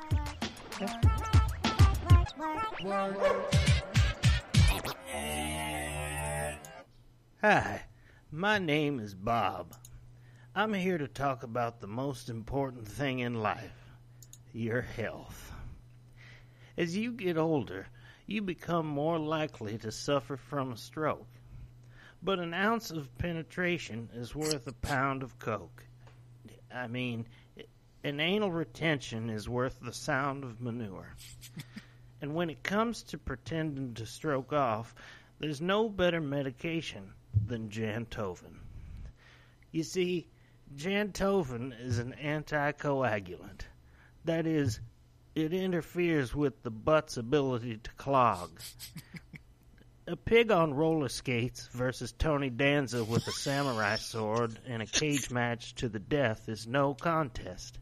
Hi, my name is Bob. I'm here to talk about the most important thing in life, your health. As you get older, you become more likely to suffer from a stroke. But an ounce of penetration is worth a pound of coke. I mean, an anal retention is worth the sound of manure. And when it comes to pretending to stroke off, there's no better medication than Jantoven. You see, Jantoven is an anticoagulant. That is, it interferes with the butt's ability to clog. A pig on roller skates versus Tony Danza with a samurai sword in a cage match to the death is no contest.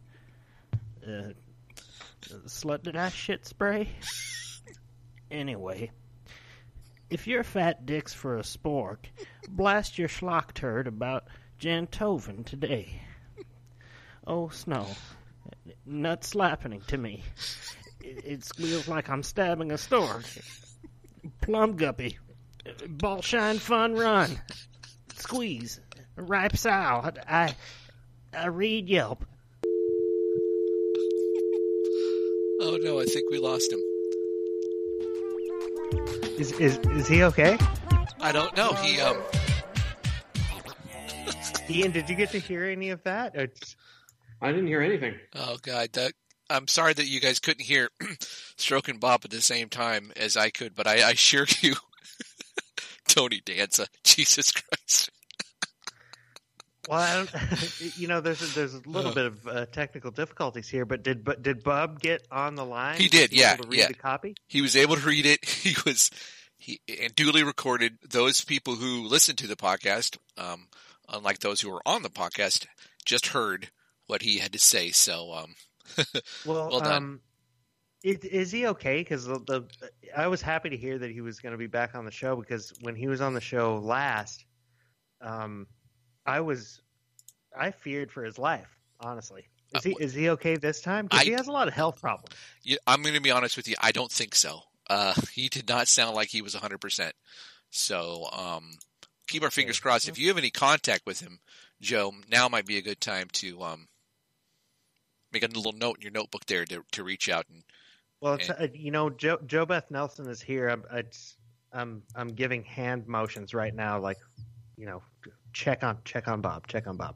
Slut, did I shit spray? Anyway, if your fat dick's for a spork, blast your schlock turd about Jantoven today. Oh, Snow, nuts slapping to me. It squeals like I'm stabbing a stork. Plum guppy, ball shine fun run, squeeze, ripe sow. I read Yelp. Oh no, I think we lost him. Is he okay? I don't know. He Ian, did you get to hear any of that? I didn't hear anything. Oh God, I'm sorry that you guys couldn't hear Stroke and Bob at the same time as I could, but I assure you, Tony Danza, Jesus Christ. Well, there's a little bit of technical difficulties here, but did Bob get on the line? He did, Was yeah, able to read yeah. the copy? He was able to read it. He duly recorded. Those people who listened to the podcast, unlike those who were on the podcast, just heard what he had to say. So, well done. Is he okay? Because I was happy to hear that he was going to be back on the show, because when he was on the show last, I feared for his life, honestly. Is he okay this time? Because he has a lot of health problems. Yeah, I'm going to be honest with you. I don't think so. He did not sound like he was 100%. So keep our fingers crossed. If you have any contact with him, Joe, now might be a good time to make a little note in your notebook there to reach out. Joe Beth Nelson is here. I'm giving hand motions right now, like, check on Bob.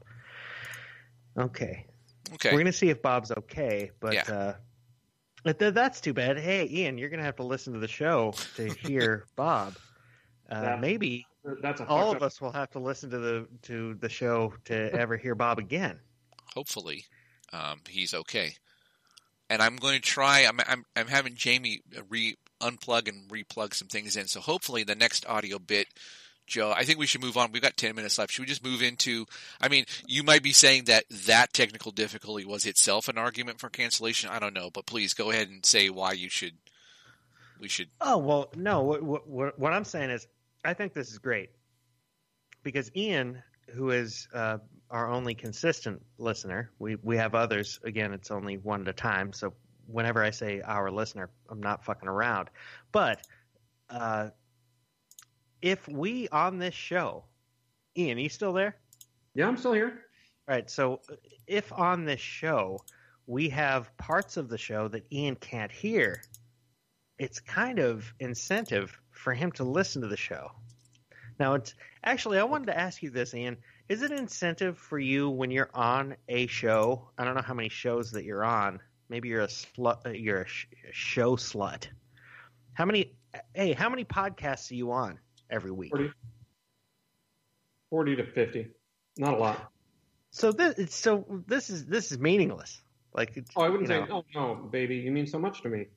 Okay. We're gonna see if Bob's okay, but yeah. That's too bad. Hey, Ian, you're gonna have to listen to the show to hear Bob. Maybe That's all of us will have to listen to the show to ever hear Bob again. Hopefully, he's okay. and I'm going to try. I'm having Jamie unplug and replug some things in. So hopefully the next audio bit, Joe, I think we should move on. We've got 10 minutes left. Should we just move into, I mean, you might be saying that technical difficulty was itself an argument for cancellation. I don't know, but please go ahead and say why we should. Oh, well, no, what I'm saying is I think this is great because Ian, who is our only consistent listener, we have others. Again, it's only one at a time. So whenever I say our listener, I'm not fucking around. But if we on this show, Ian, are you still there? Yeah, I'm still here. All right. So if on this show we have parts of the show that Ian can't hear, it's kind of incentive for him to listen to the show. Now, it's actually, I wanted to ask you this, Ian. Is it incentive for you when you're on a show? I don't know how many shows that you're on. Maybe you're a slut. You're a show slut. How many podcasts are you on every week? 40 to 50. Not a lot. So this is meaningless. Like, I wouldn't say, oh no, baby, you mean so much to me.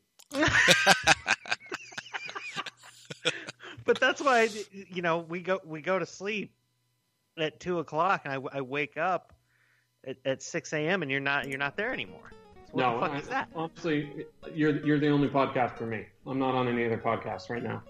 But that's why we go to sleep at 2:00 and I wake up at 6 a.m. and you're not there anymore. So what the fuck is that? Honestly, you're the only podcast for me. I'm not on any other podcasts right now.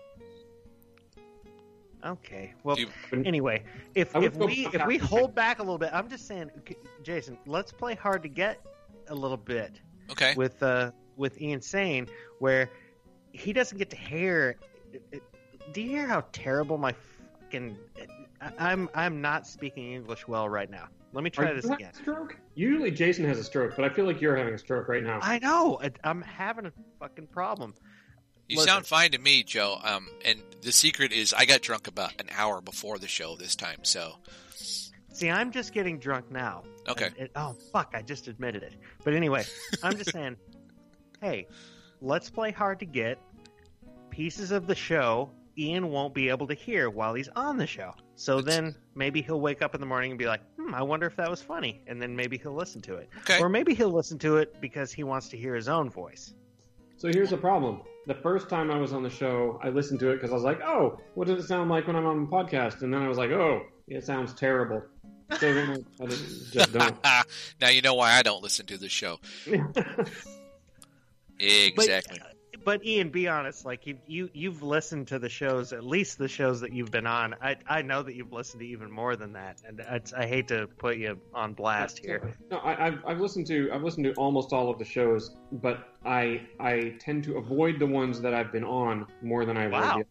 Okay. Well, anyway, if we hold back a little bit, I'm just saying, Jason, let's play hard to get a little bit. Okay. With Ian Sane, where he doesn't get to hear. Do you hear how terrible my fucking? I'm not speaking English well right now. Let me try this again. Stroke? Usually Jason has a stroke, but I feel like you're having a stroke right now. I know. I'm having a fucking problem. You sound fine to me, Joe. And the secret is I got drunk about an hour before the show this time. So, see, I'm just getting drunk now. Okay. Oh fuck! I just admitted it. But anyway, I'm just saying. Hey, let's play hard to get. Pieces of the show Ian won't be able to hear while he's on the show. So then maybe he'll wake up in the morning and be like, I wonder if that was funny. And then maybe he'll listen to it. Okay. Or maybe he'll listen to it because he wants to hear his own voice. So here's the problem. The first time I was on the show, I listened to it because I was like, oh, what does it sound like when I'm on the podcast? And then I was like, oh, it sounds terrible. So then I just don't. Now you know why I don't listen to the show. Exactly. But Ian, be honest. Like you've listened to the shows, at least the shows that you've been on. I know that you've listened to even more than that, and I hate to put you on blast here. No, I've listened to almost all of the shows, but I tend to avoid the ones that I've been on more than I avoid.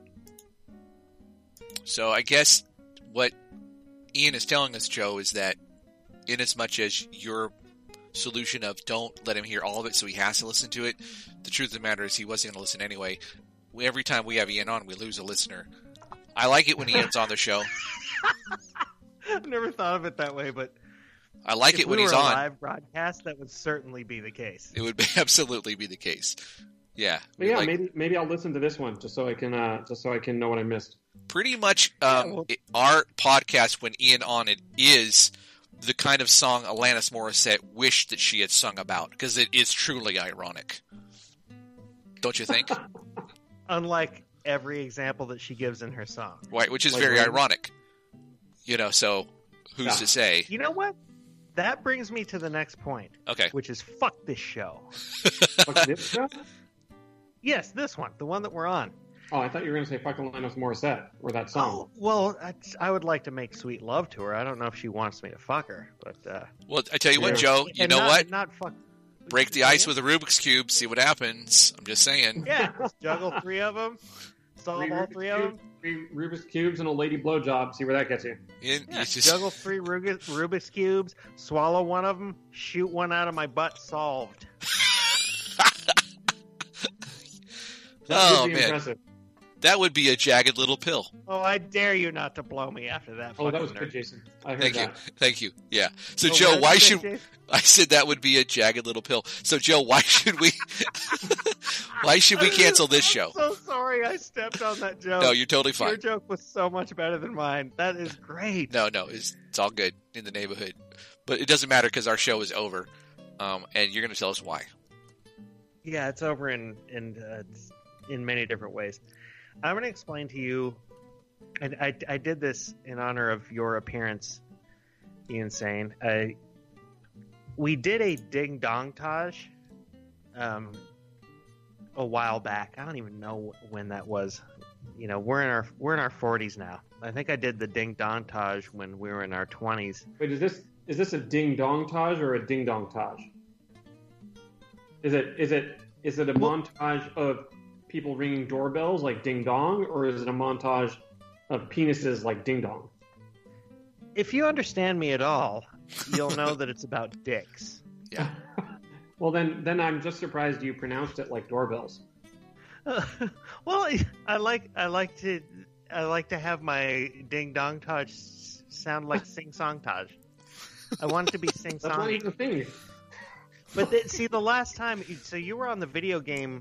So I guess what Ian is telling us, Joe, is that in as much as your solution of don't let him hear all of it so he has to listen to it, the truth of the matter is he wasn't going to listen anyway. Every time we have Ian on, we lose a listener. I like it when Ian's on the show. I've never thought of it that way, but I like it when he's on. If we were a live broadcast, that would certainly be the case. It would absolutely be the case. Yeah. But yeah, maybe I'll listen to this one just so I can know what I missed. Pretty much our podcast when Ian on it is the kind of song Alanis Morissette wished that she had sung about, because it is truly ironic. Don't you think? Unlike every example that she gives in her song. Right, which is very ironic. So who's to say? You know what? That brings me to the next point. Okay. Which is fuck this show. Fuck this show? Yes, this one. The one that we're on. Oh, I thought you were going to say fuck Alanis Morissette, or that song. Oh, well, I would like to make sweet love to her. I don't know if she wants me to fuck her, but... Well, I tell you what, Joe, you know what? Not fuck... Break the ice with a Rubik's Cube, see what happens. I'm just saying. Yeah, just juggle 3 of them, solve all 3 of them. 3 Rubik's Cubes and a lady blowjob, see where that gets you. Juggle 3 Rubik's Cubes, swallow 1 of them, shoot 1 out of my butt, solved. Oh, man. Impressive. That would be a jagged little pill. Oh, I dare you not to blow me after that. Oh, that was good, Jason. I heard that. Thank you. Yeah. So, Joe, why should... I said that would be a jagged little pill. So, Joe, why should we... why should we cancel this show? I'm so sorry I stepped on that joke. No, you're totally fine. Your joke was so much better than mine. That is great. No, it's all good in the neighborhood. But it doesn't matter because our show is over. And you're going to tell us why. Yeah, it's over in many different ways. I'm going to explain to you, and I did this in honor of your appearance, Ian Sane. We did a Ding Dong Taj a while back. I don't even know when that was. You know, we're in our 40s now. I think I did the Ding Dong Taj when we were in our 20s. Wait, is this a Ding Dong Taj or a Ding Dong Taj? Is it a montage of people ringing doorbells like Ding Dong, or is it a montage of penises like Ding Dong? If you understand me at all, you'll know that it's about dicks. Yeah. Well, then I'm just surprised you pronounced it like doorbells. Well, I like to have my Ding Dong Taj sound like Sing Song Taj. I want it to be Sing That's not Song. even a thing. But see, the last time, so you were on the video game,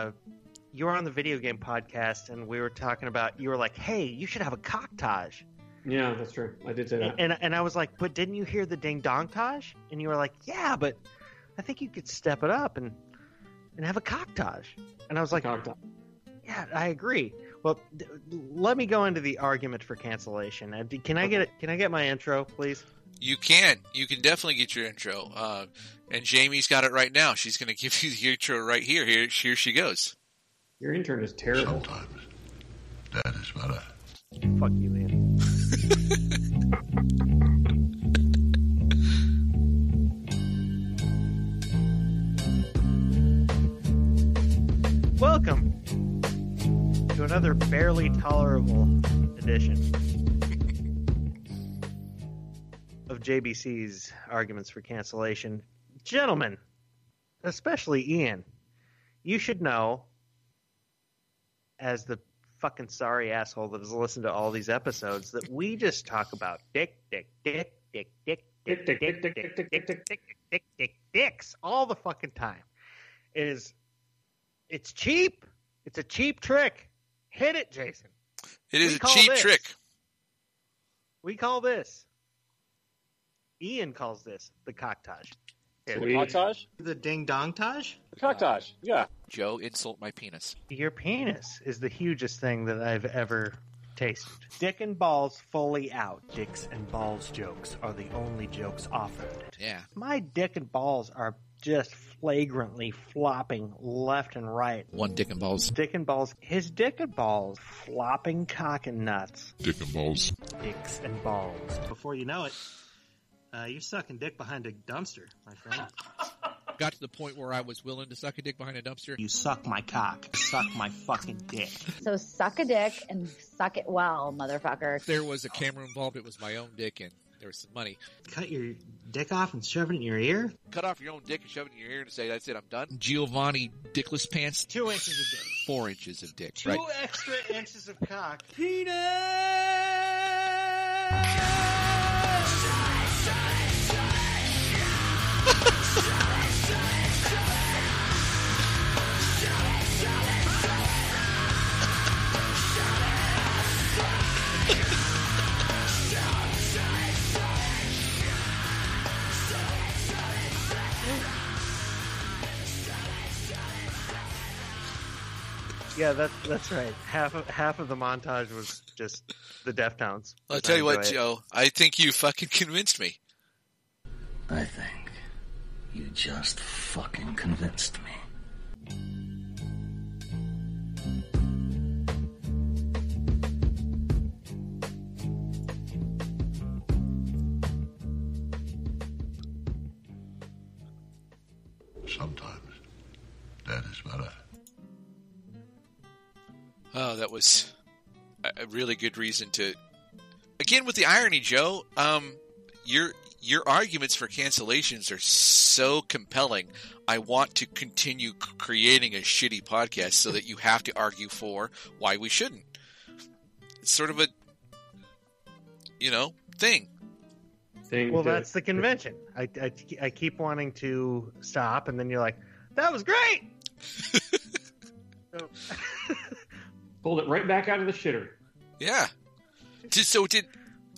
podcast, and we were talking about. You were like, "Hey, you should have a cock Taj." Yeah, that's true. I did say that. And I was like, "But didn't you hear the Ding Dong Taj?" And you were like, "Yeah, but I think you could step it up and have a cock Taj." And I was like, "Yeah, I agree." Well, let me go into the argument for cancellation. Can I get my intro, please? You can definitely get your intro. And Jamie's got it right now. She's going to give you the intro right here. Here she goes. Your intern is terrible. Sometimes that is better. Fuck you, man. Welcome to another barely tolerable edition of JBC's Arguments for Cancellation. Gentlemen, especially Ian, you should know, as the fucking sorry asshole that has listened to all these episodes, that we just talk about dicks all the fucking time. It's cheap. It's a cheap trick. Hit it, Jason. It is a cheap trick. We call this. Ian calls this the cocktage. The cocktage? The Ding Dong Taj? The cocktage, yeah. Joe, insult my penis. Your penis is the hugest thing that I've ever tasted. Dick and balls fully out. Dicks and balls jokes are the only jokes offered. Yeah. My dick and balls are just flagrantly flopping left and right. One dick and balls. Dick and balls. His dick and balls flopping cock and nuts. Dick and balls. Dicks and balls. Before you know it, you're sucking dick behind a dumpster, my friend. Got to the point where I was willing to suck a dick behind a dumpster. You suck my cock. Suck my fucking dick. So suck a dick and suck it well, motherfucker. There was a camera involved. It was my own dick, and there was some money. Cut your dick off and shove it in your ear? Cut off your own dick and shove it in your ear and say, "That's it, I'm done." Giovanni Dickless Pants. 2 inches of dick. 4 inches of dick. 2 right? extra inches of cock. Penis! Yeah, that's right. Half of the montage was just the Deftones. I'll tell you what, Joe. I think you fucking convinced me. I think you just fucking convinced me. Sometimes that is better. Oh, that was a really good reason to. Again, with the irony, Joe, your arguments for cancellations are so compelling. I want to continue creating a shitty podcast so that you have to argue for why we shouldn't. It's sort of a, thing. Well, that's the convention. I keep wanting to stop, and then you're like, "That was great." Pulled it right back out of the shitter. Yeah.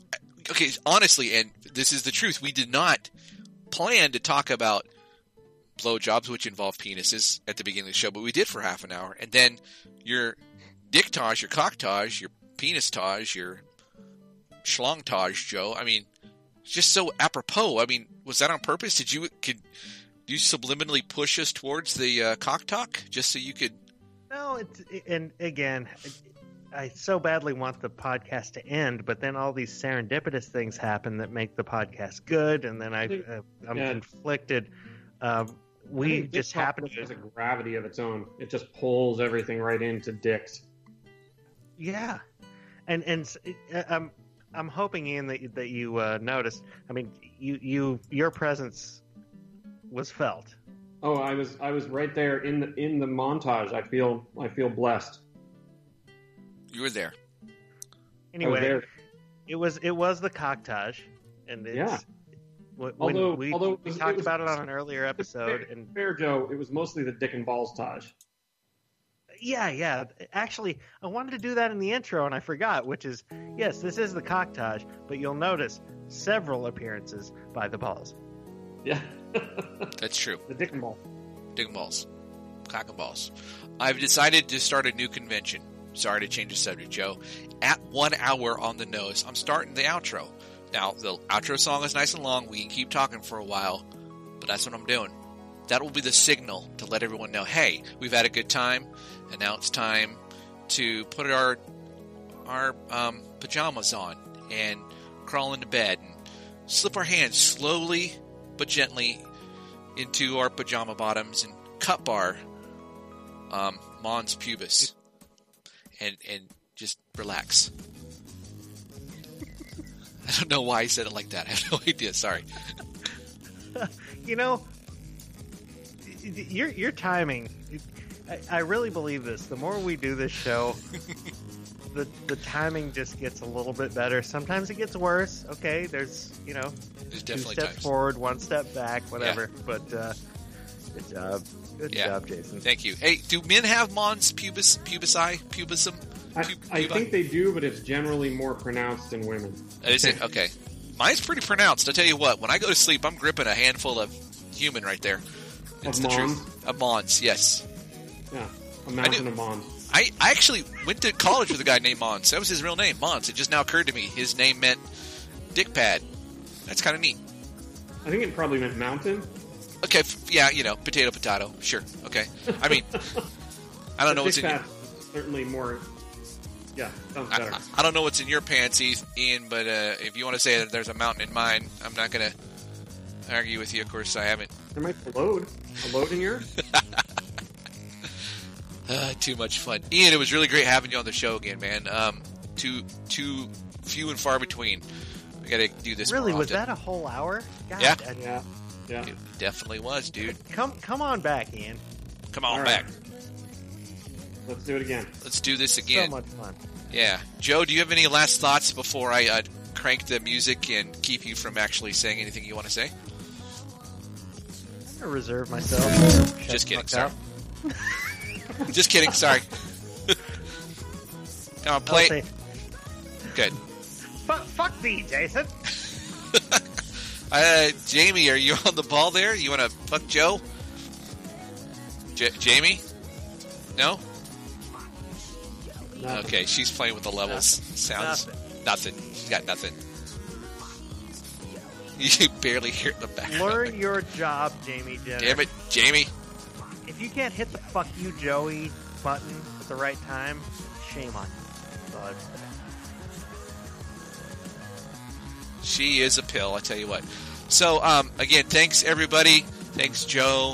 Okay, honestly, and this is the truth, we did not plan to talk about blowjobs, which involve penises at the beginning of the show, but we did for half an hour. And then your dicktage, your cocktage, your penistage, your schlongtage, Joe. I mean, just so apropos. I mean, was that on purpose? Could you subliminally push us towards the cock talk just so you could? No, and again, I so badly want the podcast to end, but then all these serendipitous things happen that make the podcast good, and then I'm conflicted. We just happen to. There's a gravity of its own. It just pulls everything right into dicks. Yeah, and I'm hoping, Ian, that you noticed. I mean, your presence was felt. Oh, I was right there in the montage. I feel blessed. You were there. Anyway, it was the cocktage, and it's, although we talked about it on an earlier episode. Fair, Joe, it was mostly the dick and balls tage. Yeah. Actually, I wanted to do that in the intro, and I forgot, which is, yes, this is the cocktage, but you'll notice several appearances by the balls. Yeah. That's true. The dick and balls. Dick and balls. Cock and balls. I've decided to start a new convention. Sorry to change the subject, Joe. At 1 hour on the nose, I'm starting the outro. Now, the outro song is nice and long. We can keep talking for a while, but that's what I'm doing. That will be the signal to let everyone know, hey, we've had a good time, and now it's time to put our pajamas on and crawl into bed and slip our hands slowly but gently into our pajama bottoms and cup our mons pubis and just relax. I don't know why I said it like that. I have no idea. Sorry. You know, your timing. I really believe this. The more we do this show, the timing just gets a little bit better. Sometimes it gets worse. Okay, there's definitely 2 steps times forward, 1 step back, whatever. Yeah. But good job. Good job, Jason. Thank you. Hey, do men have mons pubisum? I think they do, but it's generally more pronounced in women. Is it? Okay. Mine's pretty pronounced. I'll tell you what, when I go to sleep, I'm gripping a handful of human right there. It's the truth. Of mons, yes. Yeah, a mountain of mons. I actually went to college with a guy named Mons. That was his real name, Mons. It just now occurred to me. His name meant dick pad. That's kind of neat. I think it probably meant mountain. Okay, yeah, potato. Sure, okay. I mean, I don't know what's in your... Certainly more... Yeah, sounds better. I don't know what's in your pants, Ian, but if you want to say that there's a mountain in mine, I'm not going to argue with you. Of course, I haven't. There might be a load in yours. Too much fun. Ian, it was really great having you on the show again, man. Too few and far between. We got to do this Really? more Was often. that a whole hour? God, Yeah. It definitely was, dude. Come on back, Ian. Come on All back. right. Let's do it again. Let's do this again. So much fun. Yeah. Joe, do you have any last thoughts before I crank the music and keep you from actually saying anything you want to say? I'm going to reserve myself. Just kidding, sorry. Just kidding, sorry. Come on, play it. Good. Fuck me, Jason. Jamie, are you on the ball there? You want to fuck Joe? Jamie? No? Nothing. Okay, she's playing with the levels. Sounds nothing. She's got nothing. You barely hear it in the background. Learn your job, Jamie Jenner. Damn it, Jamie. If you can't hit the fuck you, Joey button at the right time, shame on you, bud. She is a pill, I tell you what. So, again, thanks, everybody. Thanks, Joe.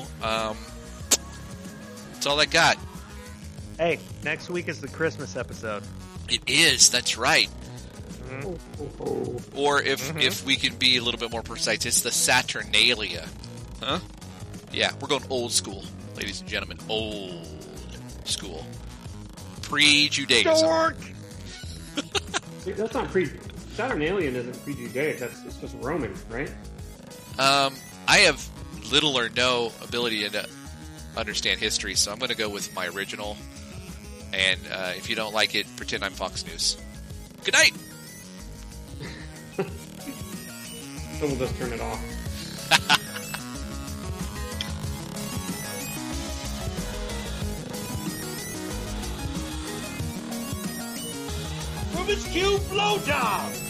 That's all I got. Hey, next week is the Christmas episode. It is, that's right. Mm-hmm. Or if we can be a little bit more precise, it's the Saturnalia. Huh? Yeah, we're going old school, ladies and gentlemen. Old school. Pre-Judaism. Dork! That's not Saturnalian isn't pre-Judaic. It's just Roman, right? I have little or no ability to understand history, so I'm going to go with my original. And if you don't like it, pretend I'm Fox News. Good night. So we'll just turn it off. Ice Cube blowjob.